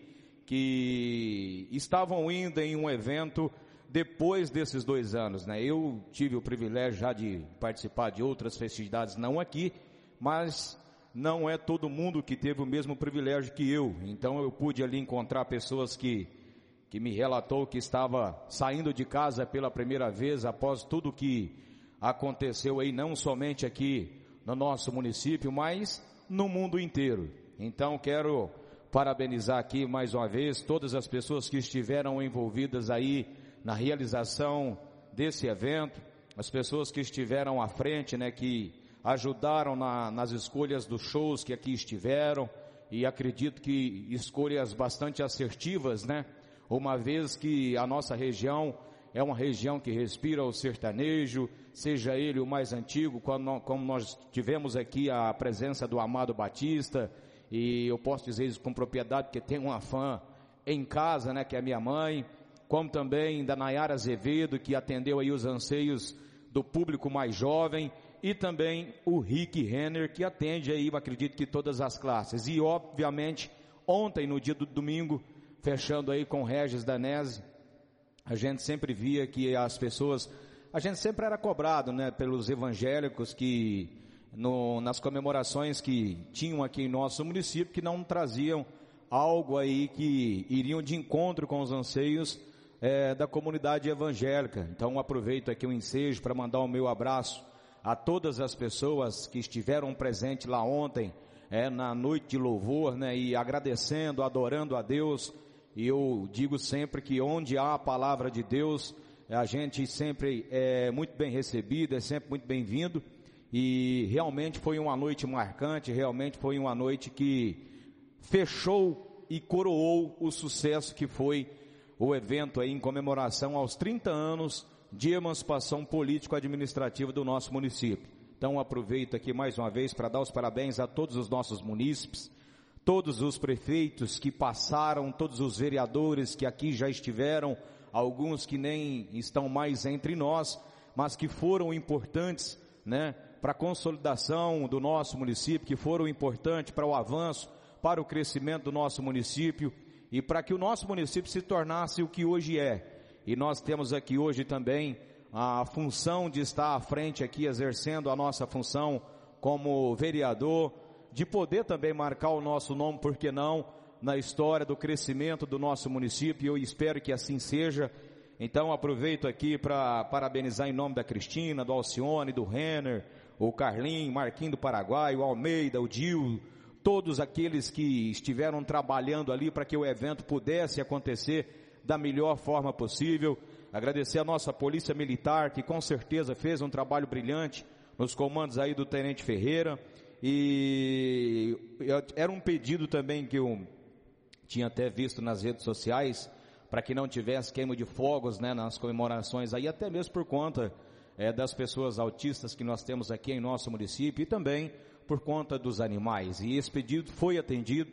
que estavam indo em um evento depois desses 2 anos, né? Eu tive o privilégio já de participar de outras festividades, não aqui, mas não é todo mundo que teve o mesmo privilégio que eu. Então eu pude ali encontrar pessoas que me relatou que estava saindo de casa pela primeira vez após tudo que aconteceu aí, não somente aqui no nosso município, mas no mundo inteiro. Então quero parabenizar aqui mais uma vez todas as pessoas que estiveram envolvidas aí na realização desse evento, as pessoas que estiveram à frente, né, que ajudaram nas escolhas dos shows que aqui estiveram, e acredito que escolhas bastante assertivas, né? Uma vez que a nossa região é uma região que respira o sertanejo, seja ele o mais antigo, como nós tivemos aqui a presença do Amado Batista, e eu posso dizer isso com propriedade, porque tem uma fã em casa, né, que é a minha mãe, como também da Nayara Azevedo, que atendeu aí os anseios do público mais jovem, e também o Rick Renner, que atende aí, eu acredito que todas as classes. E obviamente, ontem, no dia do domingo, fechando aí com Regis Danese, a gente sempre via que as pessoas, a gente sempre era cobrado, né, pelos evangélicos que nas comemorações que tinham aqui em nosso município, que não traziam algo aí que iriam de encontro com os anseios da comunidade evangélica. Então aproveito aqui o ensejo para mandar o meu abraço a todas as pessoas que estiveram presentes lá ontem, na noite de louvor, né, e agradecendo, adorando a Deus. E eu digo sempre que onde há a palavra de Deus, a gente sempre é muito bem recebido, é sempre muito bem-vindo. E realmente foi uma noite marcante, realmente foi uma noite que fechou e coroou o sucesso que foi o evento aí em comemoração aos 30 anos de emancipação político-administrativa do nosso município. Então aproveito aqui mais uma vez para dar os parabéns a todos os nossos munícipes, todos os prefeitos que passaram, todos os vereadores que aqui já estiveram, alguns que nem estão mais entre nós, mas que foram importantes, né, para a consolidação do nosso município, que foram importantes para o avanço, para o crescimento do nosso município e para que o nosso município se tornasse o que hoje é. E nós temos aqui hoje também a função de estar à frente aqui, exercendo a nossa função como vereador, de poder também marcar o nosso nome, por que não, na história do crescimento do nosso município, e eu espero que assim seja. Então aproveito aqui para parabenizar em nome da Cristina, do Alcione, do Renner, o Carlinho, Marquinho do Paraguai, o Almeida, o Dil, todos aqueles que estiveram trabalhando ali para que o evento pudesse acontecer da melhor forma possível. Agradecer a nossa Polícia Militar, que com certeza fez um trabalho brilhante nos comandos aí do Tenente Ferreira. E era um pedido também que eu tinha até visto nas redes sociais, para que não tivesse queima de fogos, né, nas comemorações aí, até mesmo por conta das pessoas autistas que nós temos aqui em nosso município, e também por conta dos animais. E esse pedido foi atendido,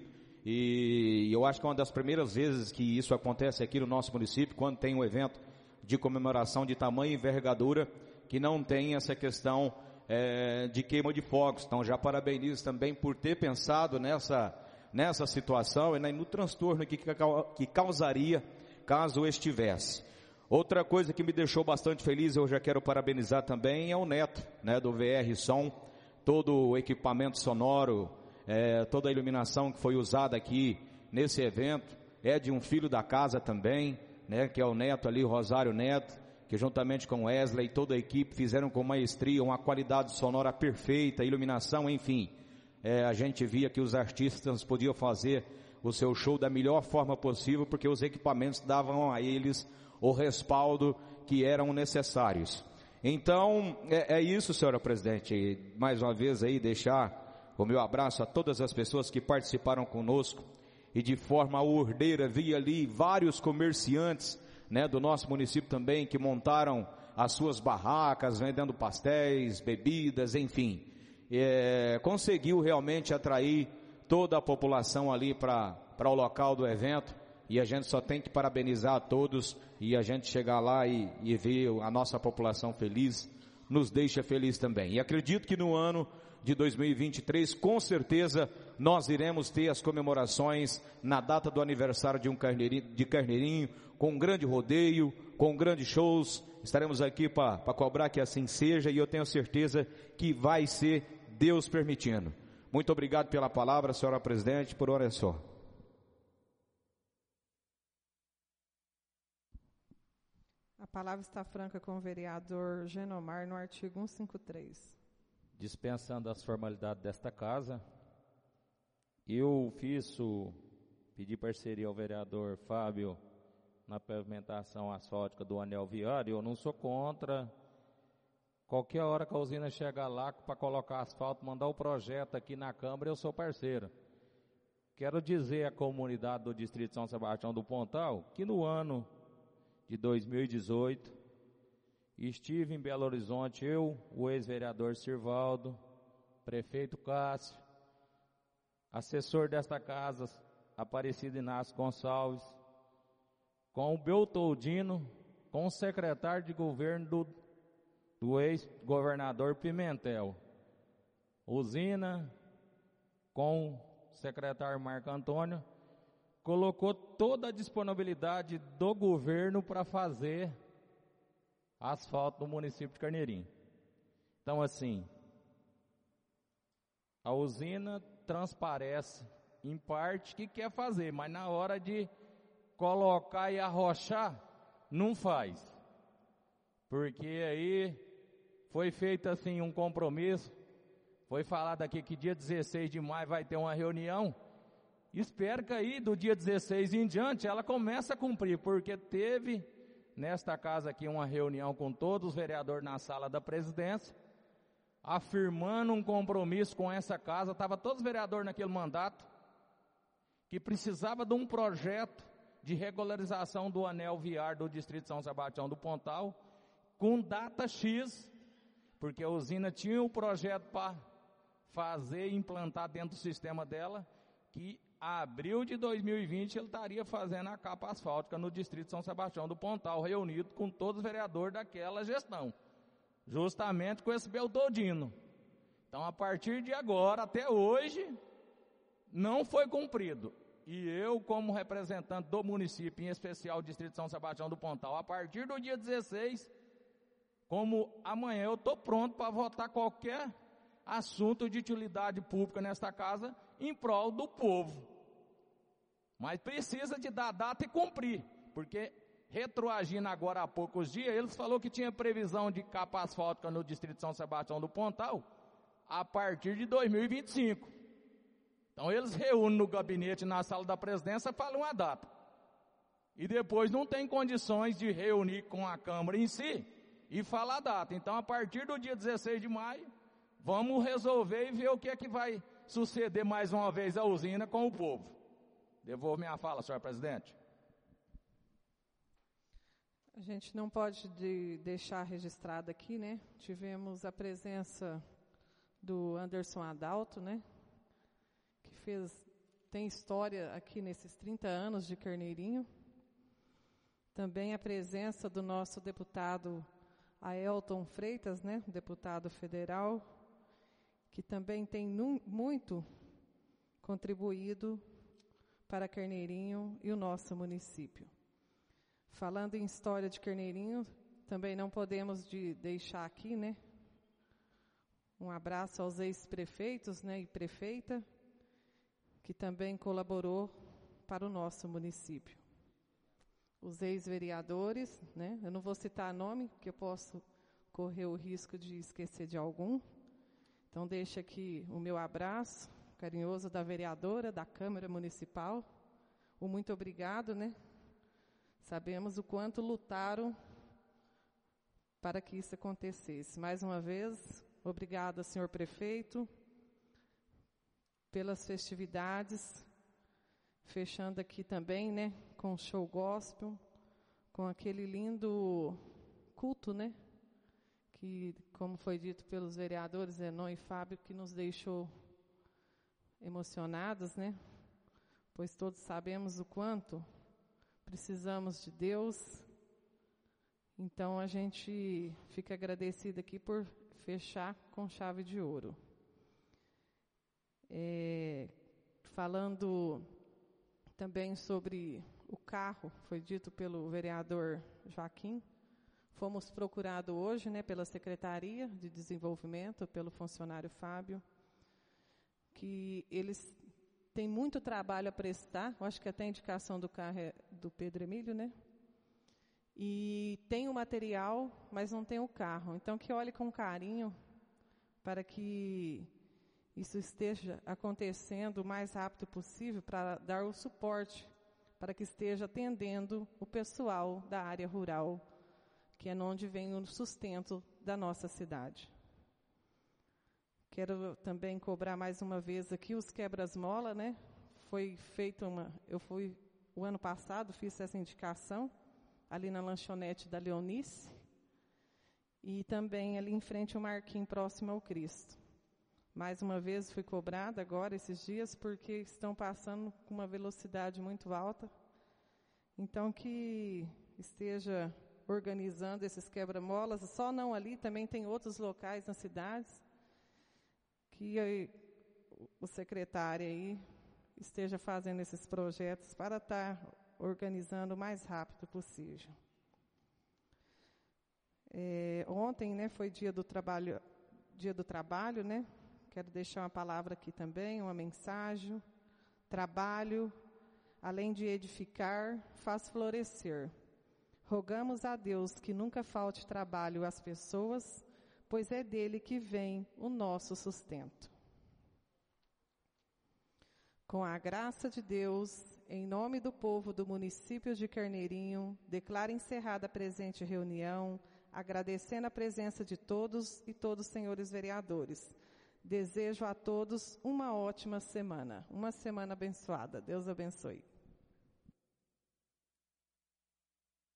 e eu acho que é uma das primeiras vezes que isso acontece aqui no nosso município, quando tem um evento de comemoração de tamanha envergadura, que não tem essa questão de queima de fogos. Então já parabenizo também por ter pensado nessa situação e no transtorno que causaria caso estivesse. Outra coisa que me deixou bastante feliz, eu já quero parabenizar também, é o Neto, né, do VR Som, todo o equipamento sonoro, toda a iluminação que foi usada aqui nesse evento, é de um filho da casa também, né, que é o Neto ali, o Rosário Neto, que juntamente com Wesley e toda a equipe fizeram com maestria uma qualidade sonora perfeita, iluminação, enfim. A gente via que os artistas podiam fazer o seu show da melhor forma possível, porque os equipamentos davam a eles o respaldo que eram necessários. Então, é isso, senhora presidente. E, mais uma vez aí, deixar o meu abraço a todas as pessoas que participaram conosco e de forma ordeira, vi ali vários comerciantes, né, do nosso município também, que montaram as suas barracas, vendendo pastéis, bebidas, enfim. Conseguiu realmente atrair toda a população ali para o local do evento, e a gente só tem que parabenizar a todos, e a gente chegar lá e ver a nossa população feliz, nos deixa feliz também. E acredito que no ano de 2023, com certeza, nós iremos ter as comemorações na data do aniversário de Carneirinho, com um grande rodeio, com grandes shows. Estaremos aqui para cobrar que assim seja, e eu tenho certeza que vai ser Deus permitindo. Muito obrigado pela palavra, senhora presidente, por hora é só. A palavra está franca com o vereador Genomar no artigo 153. Dispensando as formalidades desta casa, pedi parceria ao vereador Fábio na pavimentação asfáltica do anel viário. Eu não sou contra. Qualquer hora que a usina chegar lá para colocar asfalto, mandar o projeto aqui na Câmara, eu sou parceiro. Quero dizer à comunidade do Distrito de São Sebastião do Pontal que no ano de 2018, estive em Belo Horizonte, eu, o ex-vereador Sirvaldo, prefeito Cássio, assessor desta casa, Aparecido Inácio Gonçalves, com o Beltoldino, com o secretário de governo do ex-governador Pimentel, usina, com o secretário Marco Antônio, colocou toda a disponibilidade do governo para fazer asfalto no município de Carneirinho. Então, assim, a usina transparece em parte que quer fazer, mas na hora de colocar e arrochar, não faz. Porque aí foi feito assim um compromisso, foi falado aqui que dia 16 de maio vai ter uma reunião. Espero que aí do dia 16 em diante ela comece a cumprir, porque teve nesta casa aqui uma reunião com todos os vereadores na sala da presidência, afirmando um compromisso com essa casa. Estava todos os vereadores naquele mandato, que precisava de um projeto de regularização do anel viário do Distrito de São Sebastião do Pontal, com data X, porque a usina tinha um projeto para fazer e implantar dentro do sistema dela, que abril de 2020 ele estaria fazendo a capa asfáltica no Distrito de São Sebastião do Pontal, reunido com todos os vereadores daquela gestão, justamente com esse Beltoldino. Então, a partir de agora, até hoje, não foi cumprido. E eu, como representante do município, em especial o Distrito de São Sebastião do Pontal, a partir do dia 16, como amanhã eu estou pronto para votar qualquer assunto de utilidade pública nesta casa, em prol do povo. Mas precisa de dar data e cumprir, porque retroagindo agora há poucos dias, eles falaram que tinha previsão de capa asfáltica no Distrito de São Sebastião do Pontal a partir de 2025. Então eles reúnem no gabinete, na sala da presidência, falam a data. E depois não tem condições de reunir com a Câmara em si e falar a data. Então, a partir do dia 16 de maio, vamos resolver e ver o que é que vai suceder mais uma vez a usina com o povo. Devolvo minha fala, senhor presidente. A gente não pode deixar registrado aqui, né? Tivemos a presença do Anderson Adalto, né? Que tem história aqui nesses 30 anos de Carneirinho. Também a presença do nosso deputado Aelton Freitas, né? Deputado federal, que também tem muito contribuído para Carneirinho e o nosso município. Falando em história de Carneirinho, também não podemos deixar aqui, né, um abraço aos ex-prefeitos, né, e prefeita, que também colaborou para o nosso município. Os ex-vereadores, né, eu não vou citar nome, porque eu posso correr o risco de esquecer de algum. Então, deixo aqui o meu abraço carinhoso da vereadora, da Câmara Municipal. O muito obrigado, né? Sabemos o quanto lutaram para que isso acontecesse. Mais uma vez, obrigada, senhor prefeito, pelas festividades, fechando aqui também, né, com o show gospel, com aquele lindo culto, né, que, como foi dito pelos vereadores Zenon e Fábio, que nos deixou emocionados, né, pois todos sabemos o quanto precisamos de Deus. Então a gente fica agradecido aqui por fechar com chave de ouro. Falando também sobre o carro, foi dito pelo vereador Joaquim, fomos procurados hoje, né, pela Secretaria de Desenvolvimento, pelo funcionário Fábio, que eles têm muito trabalho a prestar, eu acho que até a indicação do carro é do Pedro Emílio, né? E tem o material, mas não tem o carro. Então, que olhe com carinho para que isso esteja acontecendo o mais rápido possível, para dar o suporte, para que esteja atendendo o pessoal da área rural, que é onde vem o sustento da nossa cidade. Quero também cobrar mais uma vez aqui os quebras-mola, né? Foi feita o ano passado, fiz essa indicação, ali na lanchonete da Leonice, e também ali em frente ao Marquinhos, próximo ao Cristo. Mais uma vez fui cobrada agora, esses dias, porque estão passando com uma velocidade muito alta. Então, que esteja organizando esses quebra-molas, só não ali, também tem outros locais nas cidades, que o secretário aí esteja fazendo esses projetos para estar organizando o mais rápido possível. Ontem, né, foi dia do trabalho, né? Quero deixar uma palavra aqui também, uma mensagem. Trabalho, além de edificar, faz florescer. Rogamos a Deus que nunca falte trabalho às pessoas, pois é dele que vem o nosso sustento. Com a graça de Deus, em nome do povo do município de Carneirinho, declaro encerrada a presente reunião, agradecendo a presença de todos e todos os senhores vereadores. Desejo a todos uma ótima semana, uma semana abençoada. Deus abençoe.